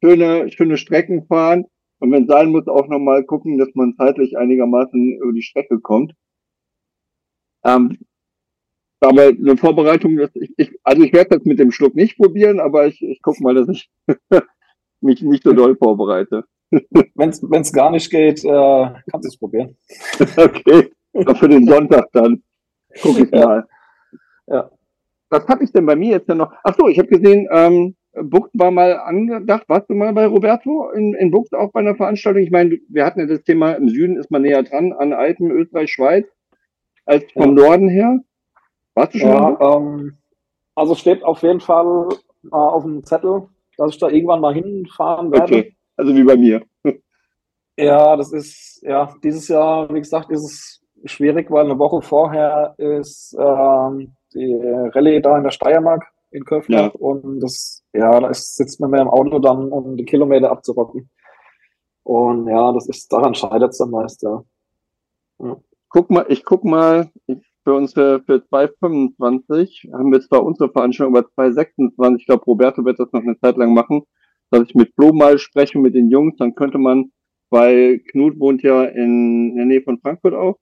schöne, schöne Strecken fahren. Und wenn es sein muss, auch nochmal gucken, dass man zeitlich einigermaßen über die Strecke kommt. Ähm, aber eine Vorbereitung, dass ich, ich, also ich werde das mit dem Schluck nicht probieren, aber ich, ich gucke mal, dass ich mich nicht so doll vorbereite. Wenn es gar nicht geht, äh, kannst du es probieren. Okay, aber für den Sonntag dann gucke ich Ja. mal. Ja. Was habe ich denn bei mir jetzt denn noch? Ach so, ich habe gesehen, ähm, Bucht war mal angedacht. Warst du mal bei Roberto in, in Bucht auch bei einer Veranstaltung? Ich meine, wir hatten ja das Thema, im Süden ist man näher dran an Alpen, Österreich, Schweiz, als vom Ja. Norden her. Warst du schon mal in Ja, Bucht? ähm, also steht auf jeden Fall äh, auf dem Zettel, dass ich da irgendwann mal hinfahren werde. Okay, also wie bei mir. Ja, das ist, ja, dieses Jahr, wie gesagt, ist es schwierig, weil eine Woche vorher ist ähm, die Rallye da in der Steiermark in Köfnach Ja. und das, ja, da ist, sitzt man mehr im Auto dann, um die Kilometer abzurocken. Und ja, das ist, daran scheitert es dann meist, ja. Ja. Guck mal, ich guck mal, ich, für unsere, für zwanzig fünfundzwanzig haben wir zwar unsere Veranstaltung, aber zwanzig sechsundzwanzig, ich glaube, Roberto wird das noch eine Zeit lang machen, dass ich mit Flo mal spreche, mit den Jungs, dann könnte man, weil Knut wohnt ja in der Nähe von Frankfurt auch,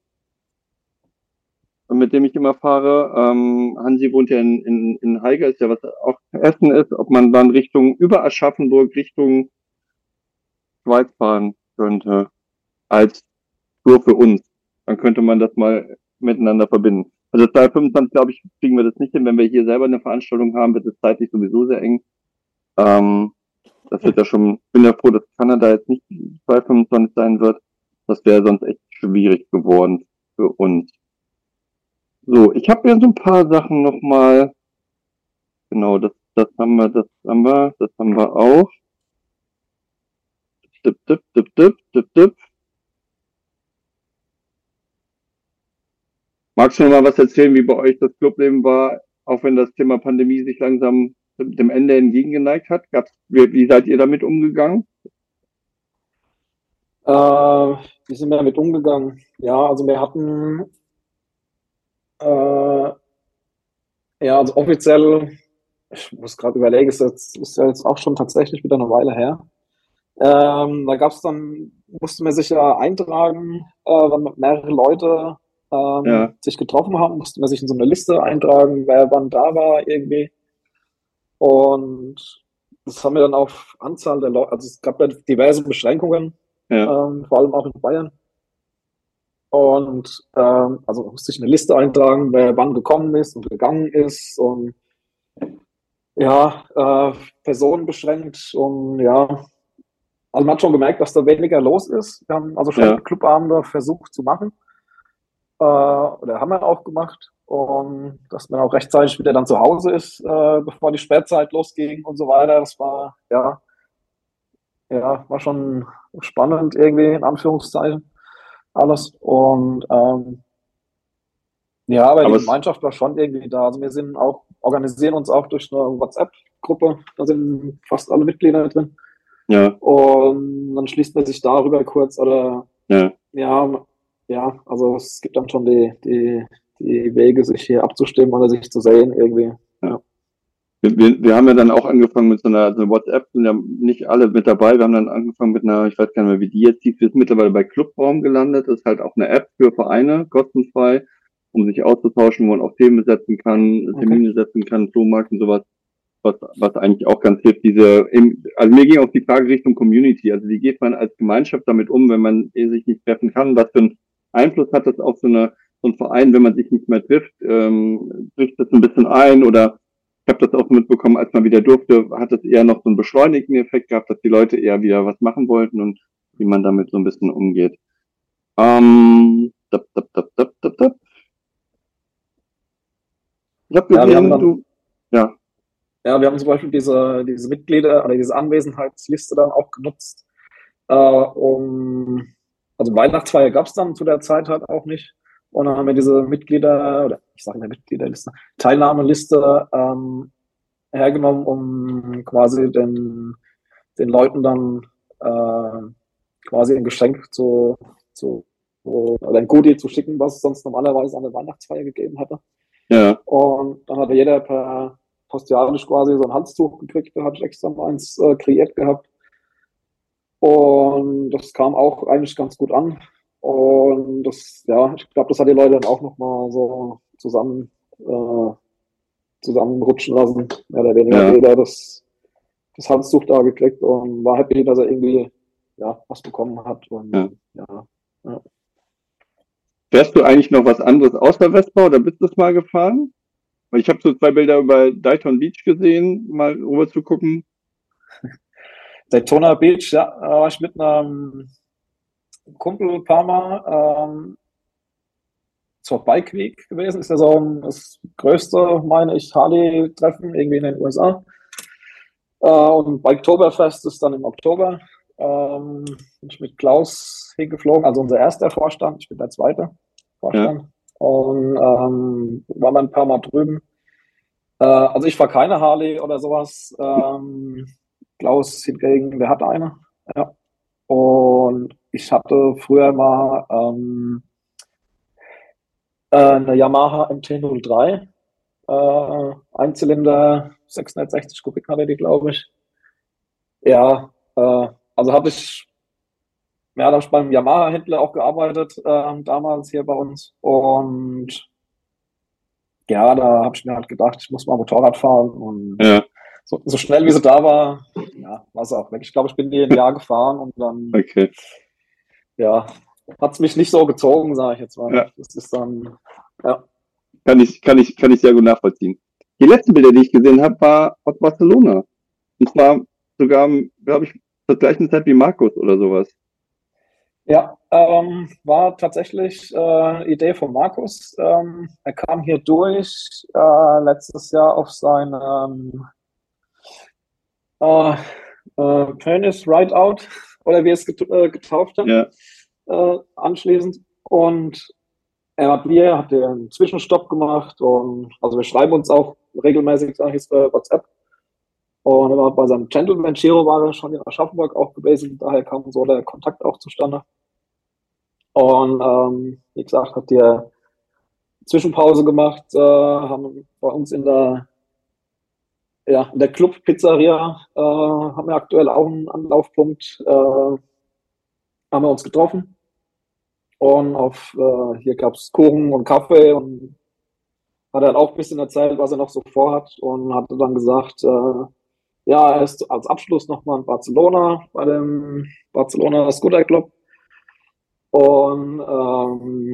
mit dem ich immer fahre. Ähm, Hansi wohnt ja in, in, in Haiger, ist ja was auch Essen ist, ob man dann Richtung, über Aschaffenburg, Richtung Schweiz fahren könnte, als Tour für uns. Dann könnte man das mal miteinander verbinden. Also zwanzig fünfundzwanzig, glaube ich, kriegen wir das nicht hin. Wenn wir hier selber eine Veranstaltung haben, wird es zeitlich sowieso sehr eng. Ähm, das wird ja schon, ich bin ja froh, dass Kanada jetzt nicht zwanzig fünfundzwanzig sein wird. Das wäre sonst echt schwierig geworden für uns. So, ich habe hier so ein paar Sachen nochmal. Genau, das, das haben wir, das haben wir, das haben wir auch. Dip, dip, dip, dip, dip, dip. Magst du noch mal was erzählen, wie bei euch das Clubleben war, auch wenn das Thema Pandemie sich langsam dem Ende entgegengeneigt hat? Gab's, wie, wie seid ihr damit umgegangen? Äh, wie sind wir damit umgegangen? Ja, also wir hatten, äh, ja, also offiziell, ich muss gerade überlegen, ist jetzt, ist ja jetzt auch schon tatsächlich wieder eine Weile her. Ähm, da gab es dann, musste man sich ja eintragen, äh, wenn mehrere Leute ähm, Ja, sich getroffen haben, musste man sich in so eine Liste eintragen, wer wann da war irgendwie. Und das haben wir dann auf Anzahl der Leute, also es gab ja diverse Beschränkungen, ja, ähm, vor allem auch in Bayern. Und ähm, also man musste sich eine Liste eintragen, wer wann gekommen ist und gegangen ist und ja, äh, Personen beschränkt und ja, also man hat schon gemerkt, dass da weniger los ist. Wir haben also schon ja, Clubabende versucht zu machen. Äh, oder haben wir auch gemacht. Und dass man auch rechtzeitig wieder dann zu Hause ist, äh, bevor die Sperrzeit losging und so weiter. Das war, ja, ja, war schon spannend irgendwie, in Anführungszeichen, alles. Und ähm, ja, aber die aber es, Gemeinschaft war schon irgendwie da. Also wir sind auch, organisieren uns auch durch eine WhatsApp-Gruppe. Da sind fast alle Mitglieder drin. ja, Und dann schließt man sich darüber kurz oder ja. ja, ja, also es gibt dann schon die, die, die Wege, sich hier abzustimmen oder sich zu sehen irgendwie. Ja. Wir, wir, wir haben ja dann auch angefangen mit so einer, so WhatsApp, sind ja nicht alle mit dabei. Wir haben dann angefangen mit einer, ich weiß gar nicht mehr, wie die jetzt hieß, wir sind mittlerweile bei Clubraum gelandet. Das ist halt auch eine App für Vereine, kostenfrei, um sich auszutauschen, wo man auch Themen setzen kann, Okay. Termine setzen kann, Flohmarkt und sowas, was, was eigentlich auch ganz hilft. Diese, also mir ging auch die Frage Richtung Community. Also wie geht man als Gemeinschaft damit um, wenn man sich nicht treffen kann? Was für einen Einfluss hat das auf so eine, so einen Verein, wenn man sich nicht mehr trifft? Ähm, bricht das ein bisschen ein oder ich habe das auch mitbekommen, als man wieder durfte, hat es eher noch so einen beschleunigenden Effekt gehabt, dass die Leute eher wieder was machen wollten und wie man damit so ein bisschen umgeht. Ähm, dap, dap, dap, dap, dap, dap. Ich habe Ja, wir haben gesehen, dann, du, ja, ja, wir haben zum Beispiel diese, diese Mitglieder oder diese Anwesenheitsliste dann auch genutzt, äh, um, also Weihnachtsfeier gab es dann zu der Zeit halt auch nicht. Und dann haben wir diese Mitglieder, oder ich sage mal Mitgliederliste, Teilnahmeliste ähm, hergenommen, um quasi den, den Leuten dann äh, quasi ein Geschenk zu, zu oder ein Goodie zu schicken, was es sonst normalerweise an der Weihnachtsfeier gegeben hätte. ja, Und dann hatte jeder per postialisch quasi so ein Halstuch gekriegt, da hatte ich extra mal eins äh, kreiert gehabt. Und das kam auch eigentlich ganz gut an. Und das, ja, ich glaube, das hat die Leute dann auch nochmal so zusammen, äh, zusammenrutschen lassen. Mehr oder weniger Ja. jeder das, das Halstuch da gekriegt und war happy, dass er irgendwie ja, was bekommen hat. Und Ja. ja, ja. Fährst du eigentlich noch was anderes außer Vespa oder bist du es mal gefahren? Weil ich habe so zwei Bilder über Dayton Beach gesehen, mal rüber zu gucken. Daytona Beach, ja, da war ich mit einem Kumpel ein paar Mal ähm, zur Bike Week gewesen. Ist ja so ein, das größte, meine ich, Harley-Treffen irgendwie in den U S A. Äh, und Biketoberfest ist dann im Oktober. Ähm, bin ich mit Klaus hingeflogen, also unser erster Vorstand, ich bin der zweite Vorstand. Ja. Und ähm, waren wir ein paar Mal drüben. Äh, also ich fahre keine Harley oder sowas. Ähm, Klaus hingegen, der hat eine. Ja. Und ich hatte früher mal ähm, eine Yamaha M T null drei. Äh, Einzylinder, sechshundertsechzig Kubik hatte die, glaube ich. Ja, äh, also habe ich, ja, da habe ich beim Yamaha-Händler auch gearbeitet, äh, damals hier bei uns. Und ja, da habe ich mir halt gedacht, ich muss mal Motorrad fahren. Und Ja. so, so schnell wie sie da war, ja, war es auch weg. Ich glaube, ich bin die ein Jahr gefahren und dann, Okay. ja, hat es mich nicht so gezogen, sage ich jetzt mal. Ja. Das ist dann, ja. Kann ich, kann ich, kann ich sehr gut nachvollziehen. Die letzten Bilder, die ich gesehen habe, war aus Barcelona. Und zwar sogar, glaube ich, zur gleichen Zeit wie Markus oder sowas. Ja, ähm, war tatsächlich äh, Idee von Markus. Ähm, er kam hier durch äh, letztes Jahr auf seinem äh, äh, Penis Rideout oder wie er es get äh, getauft hat, Ja. äh, anschließend. Und er hat mir, hat er einen Zwischenstopp gemacht und also wir schreiben uns auch regelmäßig, sag ich jetzt, bei WhatsApp. Und er war bei seinem Gentleman Giro war er schon in Aschaffenburg auch gewesen, daher kam so der Kontakt auch zustande. Und ähm, wie gesagt, hat die Zwischenpause gemacht, äh, haben bei uns in der, ja, in der Club-Pizzeria, äh, haben wir aktuell auch einen Anlaufpunkt, äh, haben wir uns getroffen. Und auf, äh, hier gab es Kuchen und Kaffee und hat dann auch ein bisschen erzählt, was er noch so vorhat und hatte dann gesagt, äh, ja, er ist als Abschluss nochmal in Barcelona bei dem Barcelona Scooter Club. Und ähm,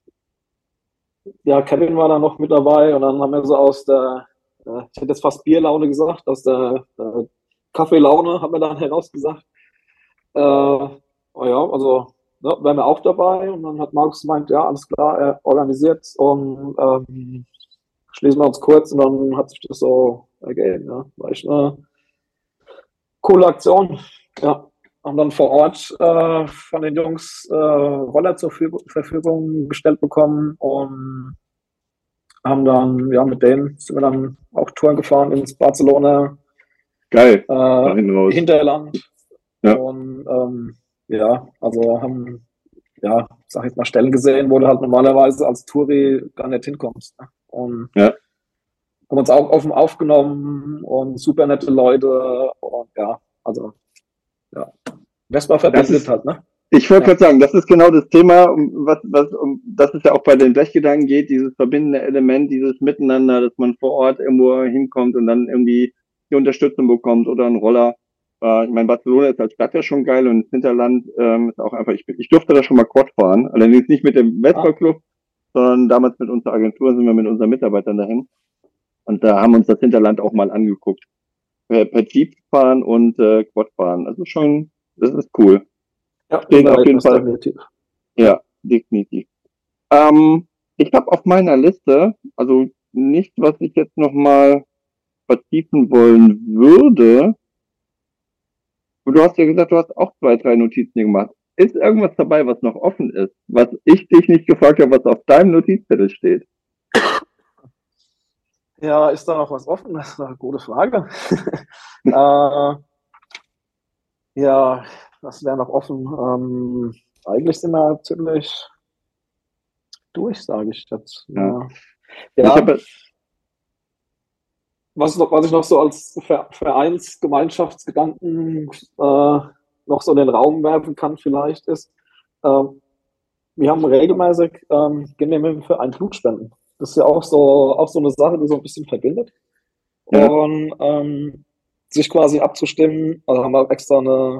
ja, Kevin war da noch mit dabei und dann haben wir so aus der, äh, ich hätte jetzt fast Bierlaune gesagt, aus der äh, Kaffeelaune haben wir dann herausgesagt. Äh, oh ja, also ja, wären wir auch dabei und dann hat Markus gemeint, ja, alles klar, er organisiert und ähm, schließen wir uns kurz und dann hat sich das so ergeben. Ja. War echt eine coole Aktion. Ja. Haben dann vor Ort äh, von den Jungs äh, Roller zur Verfügung gestellt bekommen und haben dann, ja, mit denen sind wir dann auch Touren gefahren ins Barcelona. Geil. Äh, Hinterland. Ja. Und ähm, ja, also haben, ja, sag ich jetzt mal, Stellen gesehen, wo du halt normalerweise als Touri gar nicht hinkommst. Ne? Und ja. haben uns auch offen aufgenommen und super nette Leute und ja, also ja, Vespa verbindet halt, ne? Ich wollte ja. gerade sagen, das ist genau das Thema, um was, was, um das es ja auch bei den Blechgedanken geht, dieses verbindende Element, dieses Miteinander, dass man vor Ort irgendwo hinkommt und dann irgendwie die Unterstützung bekommt oder einen Roller. Äh, ich meine, Barcelona ist als Stadt ja schon geil und das Hinterland ähm, ist auch einfach, ich, ich durfte da schon mal Quad fahren, allerdings nicht mit dem Vespa Club, ah. sondern damals mit unserer Agentur sind wir mit unseren Mitarbeitern dahin und da haben wir uns das Hinterland auch mal angeguckt. Per, per Jeep fahren und äh, Quad fahren, also schon, das ist cool. Ja, Steht auf jeden Fall. Definitiv. Ja, definitiv. Ähm, ich habe auf meiner Liste, also nicht, was ich jetzt nochmal vertiefen wollen würde. Du hast ja gesagt, du hast auch zwei, drei Notizen gemacht. Ist irgendwas dabei, was noch offen ist, was ich dich nicht gefragt habe, was auf deinem Notizzettel steht? Ja, ist da noch was offen? Das ist eine gute Frage. äh, ja, das wäre noch offen. Ähm, eigentlich sind wir ziemlich durch, sage ich jetzt. Ja. ja. Ich was, noch, was ich noch so als Vereinsgemeinschaftsgedanken äh, noch so in den Raum werfen kann vielleicht ist, ähm, wir haben regelmäßig, ähm, gehen wir für ein Blutspenden. Das ist ja auch so, auch so eine Sache, die so ein bisschen verbindet. Ja. Und ähm, sich quasi abzustimmen, also haben wir extra eine,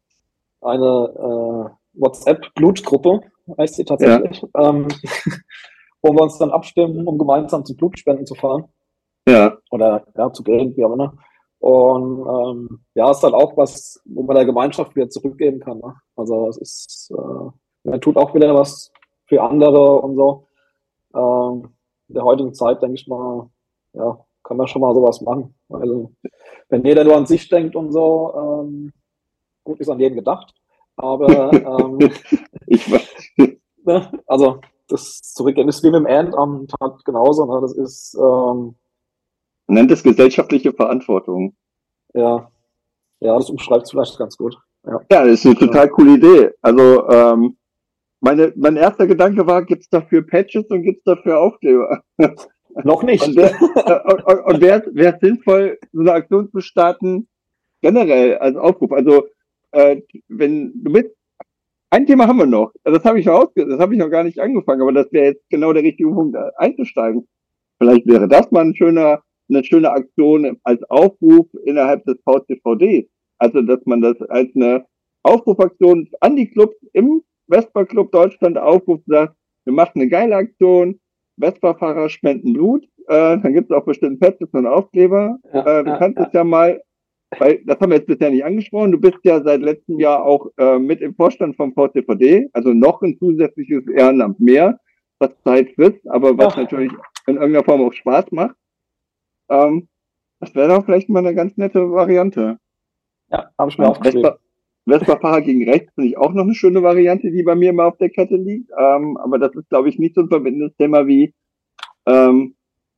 eine äh, WhatsApp-Blutgruppe, heißt sie tatsächlich, ja. ähm, wo wir uns dann abstimmen, um gemeinsam zu Blutspenden zu fahren. Ja. Oder ja, zu gehen, wie auch immer. Und ähm, ja, ist halt auch was, wo man der Gemeinschaft wieder zurückgeben kann. Ne? Also es ist, äh, man tut auch wieder was für andere und so. Ähm, in der heutigen Zeit, denke ich mal, ja, kann man schon mal sowas machen. Also, wenn jeder nur an sich denkt und so, ähm, gut, ist an jeden gedacht. Aber ähm, ich weiß. Ne, also das Zurückgehen ist wie mit dem Ehrenamt halt genauso. Ne? Das ist ähm, Man nennt es gesellschaftliche Verantwortung. Ja, ja, das umschreibt es vielleicht ganz gut. Ja, ja, das ist eine total ja. coole Idee. Also ähm, meine, mein erster Gedanke war, gibt es dafür Patches und gibt es dafür Aufkleber? Noch nicht. Und wäre es äh, sinnvoll, so eine Aktion zu starten, generell als Aufruf? Also äh, wenn du mit ein Thema haben wir noch, das habe ich noch ausge das habe ich noch gar nicht angefangen, aber das wäre jetzt genau der richtige Punkt, einzusteigen. Vielleicht wäre das mal ein schöner eine schöne Aktion als Aufruf innerhalb des V C V D. Also, dass man das als eine Aufrufaktion an die Clubs im Vespa-Club Deutschland aufruft, sagt, wir machen eine geile Aktion, Vespa-Fahrer spenden Blut, äh, dann gibt es auch bestimmt Patches und Aufkleber. Ja, äh, du ja, kannst ja. es ja mal, weil das haben wir jetzt bisher nicht angesprochen, du bist ja seit letztem Jahr auch äh, mit im Vorstand vom V C V D, also noch ein zusätzliches Ehrenamt mehr, was Zeit frisst, aber was ja. natürlich in irgendeiner Form auch Spaß macht. Ähm, das wäre doch vielleicht mal eine ganz nette Variante. Ja, habe ich mir aufgeschrieben. Vespa-Fahrer gegen rechts finde ich auch noch eine schöne Variante, die bei mir immer auf der Kette liegt. Ähm, aber das ist, glaube ich, nicht so ein verbindendes Thema wie ähm,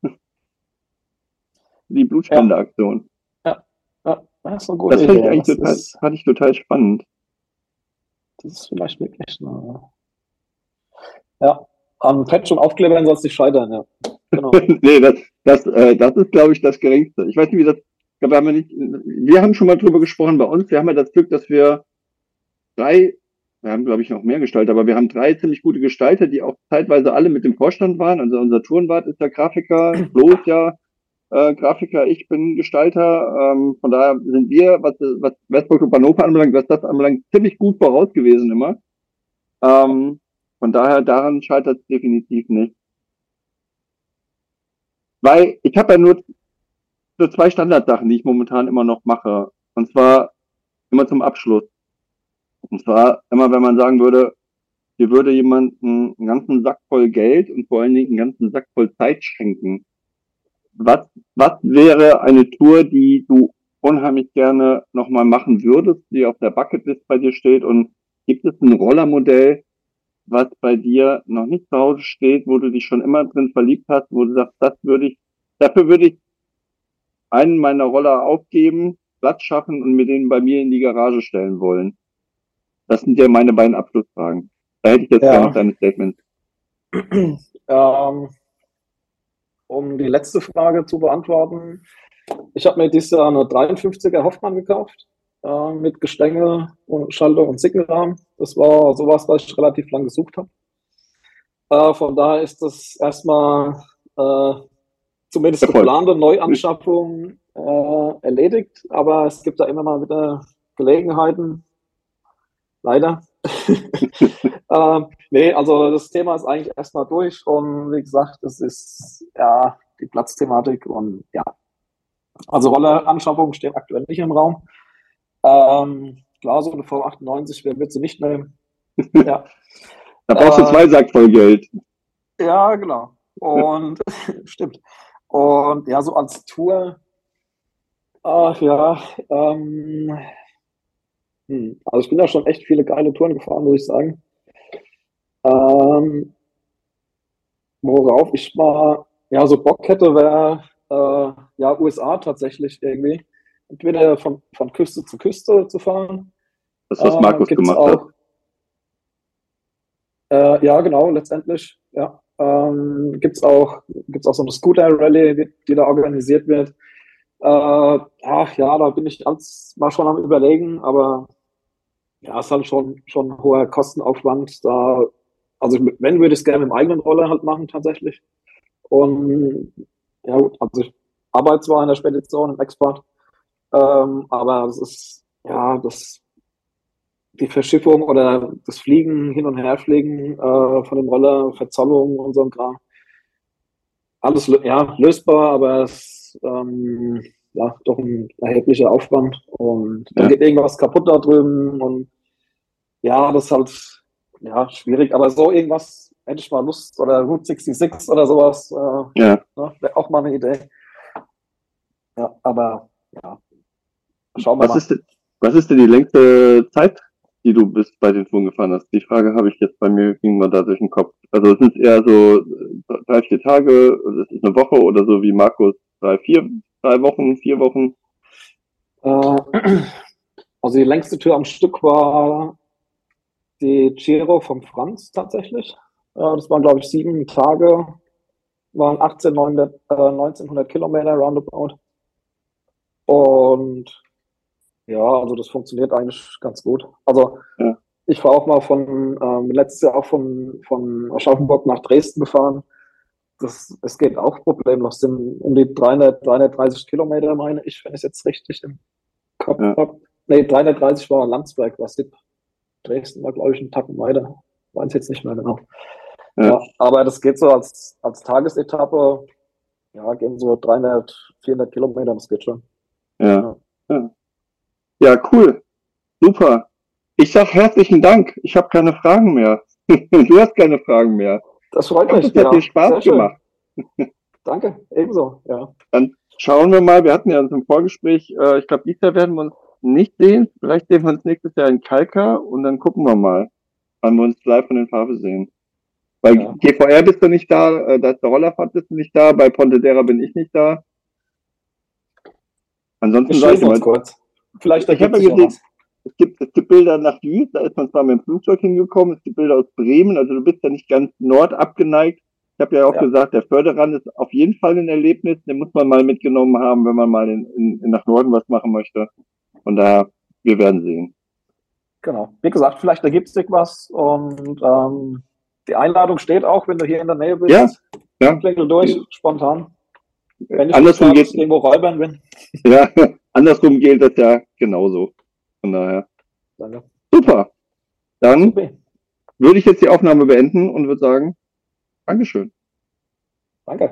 die Blutspendeaktion. Ja. ja, das ist eine gute das Idee. Ich eigentlich das total, ist, fand ich total spannend. Das ist vielleicht wirklich eine... Ja, an Patch und Aufklebern soll es nicht scheitern, ja. Genau. nee, das, das, äh, das ist, glaube ich, das Geringste. Ich weiß nicht, wie das, ich glaube, wir haben ja nicht, wir haben schon mal drüber gesprochen bei uns. Wir haben ja das Glück, dass wir drei, wir haben, glaube ich, noch mehr Gestalter, aber wir haben drei ziemlich gute Gestalter, die auch zeitweise alle mit dem Vorstand waren. Also unser Tourenwart ist ja Grafiker, Flo ist ja äh, Grafiker, ich bin Gestalter. Ähm, von daher sind wir, was, was Vespa Club Hannover anbelangt, was das anbelangt, ziemlich gut voraus gewesen immer. Ähm, von daher, daran scheitert es definitiv nicht. Weil ich habe ja nur, nur zwei Standardsachen, die ich momentan immer noch mache. Und zwar immer zum Abschluss. Und zwar immer, wenn man sagen würde, hier würde jemand einen, einen ganzen Sack voll Geld und vor allen Dingen einen ganzen Sack voll Zeit schenken. Was, was wäre eine Tour, die du unheimlich gerne nochmal machen würdest, die auf der Bucketlist bei dir steht? Und gibt es ein Rollermodell, was bei dir noch nicht zu Hause steht, wo du dich schon immer drin verliebt hast, wo du sagst, das würde ich, dafür würde ich einen meiner Roller aufgeben, Platz schaffen und mir den bei mir in die Garage stellen wollen? Das sind ja meine beiden Abschlussfragen. Da hätte ich jetzt ja. gerne noch deine Statement. Ähm, um die letzte Frage zu beantworten, ich habe mir dieses Jahr eine dreiundfünfziger Hoffmann gekauft, äh, mit Gestänge und Schaltung und Signalrahmen. Das war sowas, was ich relativ lang gesucht habe. Äh, von daher ist das erstmal äh, zumindest geplante Neuanschaffung äh, erledigt, aber es gibt da immer mal wieder Gelegenheiten. Leider. ähm, nee, also das Thema ist eigentlich erstmal durch und wie gesagt, es ist ja die Platzthematik und ja. Also Rolleranschaffung steht aktuell nicht im Raum. Ähm, klar, so eine V achtundneunzig, wer wird sie nicht nehmen? Ja. Da brauchst du äh, zwei Sack voll Geld. Ja, genau. Und stimmt. Und ja, so als Tour, ach ja, ähm, hm, also ich bin ja schon echt viele geile Touren gefahren, muss ich sagen. Ähm, worauf ich mal, ja, so Bock hätte, wäre äh, ja U S A tatsächlich irgendwie. Entweder von, von Küste zu Küste zu fahren. Das, was Markus äh, gemacht auch, hat. Äh, ja, genau, letztendlich. Ja. Ähm, gibt's auch, gibt's auch so eine Scooter-Rallye, die, die da organisiert wird. Äh, ach ja, da bin ich ganz mal schon am Überlegen, aber Ja, ist halt schon, schon ein hoher Kostenaufwand. Da, also wenn, würde ich es gerne mit dem eigenen Roller halt machen tatsächlich. Und ja gut, also ich arbeite zwar in der Spedition im Export, ähm, aber das ist, ja, das, die Verschiffung oder das Fliegen, hin und her fliegen äh, von dem Roller, Verzollung und so ein Kram. Alles ja, lösbar, aber es ähm, ja doch ein erheblicher Aufwand. Und dann Ja. geht irgendwas kaputt da drüben und ja, das ist halt ja schwierig. Aber so irgendwas hätte ich mal Lust oder Route sechsundsechzig oder sowas, äh, Ja. ne, wäre auch mal eine Idee. Ja, aber ja, schauen wir Was mal. ist denn, was ist denn die längste Zeit, die du bis bei den Touren gefahren hast? Die Frage habe ich jetzt bei mir, ging mal da durch den Kopf. Also es sind eher so drei, vier Tage, es ist eine Woche oder so wie Markus, drei, vier, drei Wochen, vier Wochen. Äh, also die längste Tour am Stück war die Giro vom Franz tatsächlich. Äh, das waren, glaube ich, sieben Tage, waren achtzehnhundert, äh, neunzehnhundert Kilometer roundabout. Und ja, also das funktioniert eigentlich ganz gut. Also Ja. ich war auch mal von, ähm, letztes Jahr auch von, von Aschaffenburg nach Dresden gefahren. Das, es geht auch problemlos. Sind um die dreihundert, dreihundertdreißig Kilometer, meine ich, wenn ich es jetzt richtig im Kopf Ja. habe. Nee, dreihundertdreißig war Landsberg, was Sipp. Dresden war, glaube ich, einen Tacken weiter. Weiß jetzt nicht mehr genau. Ja. Ja, aber das geht so als, als Tagesetappe. Ja, gehen so dreihundert, vierhundert Kilometer, das geht schon. Ja. Ja, ja, cool. Super. Ich sag herzlichen Dank. Ich habe keine Fragen mehr. Du hast keine Fragen mehr. Das freut Ich hoffe, mich. es hat Ja, dir Spaß sehr schön. gemacht. Danke, ebenso. Ja. Dann schauen wir mal. Wir hatten ja uns im Vorgespräch, äh, ich glaube, dieses Jahr werden wir uns nicht sehen. Vielleicht sehen wir uns nächstes Jahr in Kalka und dann gucken wir mal, wann wir uns live von den Farbe sehen. Bei Ja. G V R bist du nicht da, äh, da ist der Rollerfahrt bist du nicht da, bei Pontedera bin ich nicht da. Ansonsten Wir sag ich schreiben uns mal, kurz. Vielleicht ich ergibt habe sich ja ja gesehen, was. es gibt, es gibt Bilder nach Jüst, da ist man zwar mit dem Flugzeug hingekommen, es gibt Bilder aus Bremen, also du bist ja nicht ganz nord abgeneigt. Ich habe ja auch Ja. gesagt, der Förderrand ist auf jeden Fall ein Erlebnis, den muss man mal mitgenommen haben, wenn man mal in, in, in nach Norden was machen möchte. Von daher, wir werden sehen. Genau. Wie gesagt, vielleicht ergibt sich was und ähm, die Einladung steht auch, wenn du hier in der Nähe bist. Ja, ja. Klingel durch, spontan. Wenn ich Andersrum nicht geht, irgendwo räubern bin. ja, andersrum gilt das ja genauso. Von daher, Danke. super. Dann Super. würde ich jetzt die Aufnahme beenden und würde sagen, Dankeschön. Danke.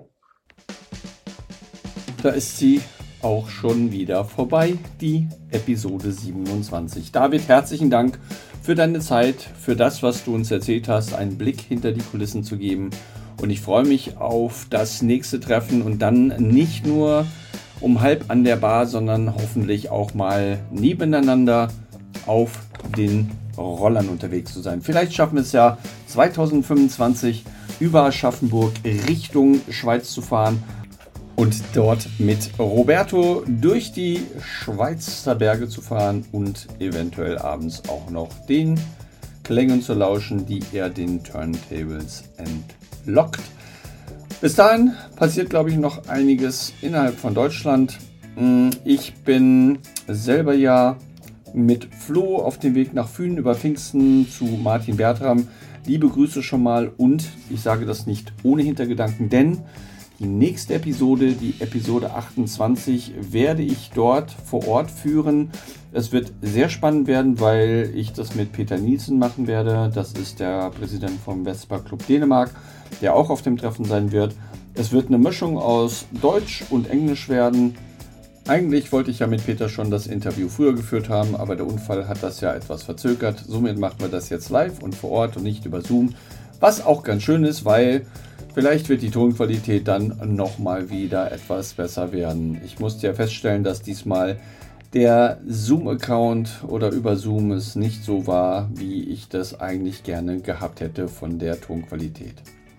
Da ist sie auch schon wieder vorbei, die Episode siebenundzwanzig. David, herzlichen Dank für deine Zeit, für das, was du uns erzählt hast, einen Blick hinter die Kulissen zu geben. Und ich freue mich auf das nächste Treffen und dann nicht nur um halb an der Bar, sondern hoffentlich auch mal nebeneinander auf den Rollern unterwegs zu sein. Vielleicht schaffen wir es ja zweitausendfünfundzwanzig über Aschaffenburg Richtung Schweiz zu fahren und dort mit Roberto durch die Schweizer Berge zu fahren und eventuell abends auch noch den Klängen zu lauschen, die er den Turntables entlockt. Bis dahin passiert, glaube ich, noch einiges innerhalb von Deutschland. Ich bin selber ja mit Flo auf dem Weg nach Fünen über Pfingsten zu Martin Bertram. Liebe Grüße schon mal und ich sage das nicht ohne Hintergedanken, denn die nächste Episode, die Episode achtundzwanzig, werde ich dort vor Ort führen. Es wird sehr spannend werden, weil ich das mit Peter Nielsen machen werde. Das ist der Präsident vom Vespa Club Dänemark, der auch auf dem Treffen sein wird. Es wird eine Mischung aus Deutsch und Englisch werden. Eigentlich wollte ich ja mit Peter schon das Interview früher geführt haben, aber der Unfall hat das ja etwas verzögert. Somit machen wir das jetzt live und vor Ort und nicht über Zoom. Was auch ganz schön ist, weil vielleicht wird die Tonqualität dann nochmal wieder etwas besser werden. Ich musste ja feststellen, dass diesmal der Zoom-Account oder über Zoom es nicht so war, wie ich das eigentlich gerne gehabt hätte von der Tonqualität.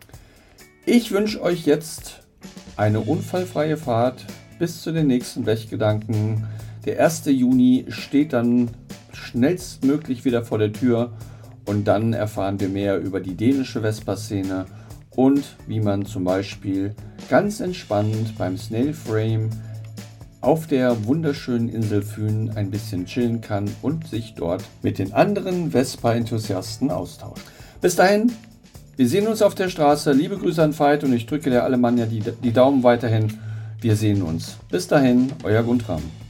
Ich wünsche euch jetzt eine unfallfreie Fahrt bis zu den nächsten Blechgedanken. Der erste Juni steht dann schnellstmöglich wieder vor der Tür und dann erfahren wir mehr über die dänische Vespa-Szene und wie man zum Beispiel ganz entspannt beim Snail Frame auf der wunderschönen Insel Fühn ein bisschen chillen kann und sich dort mit den anderen Vespa-Enthusiasten austauscht. Bis dahin, wir sehen uns auf der Straße. Liebe Grüße an Veit und ich drücke der Alemannia die, die Daumen weiterhin. Wir sehen uns. Bis dahin, euer Guntram.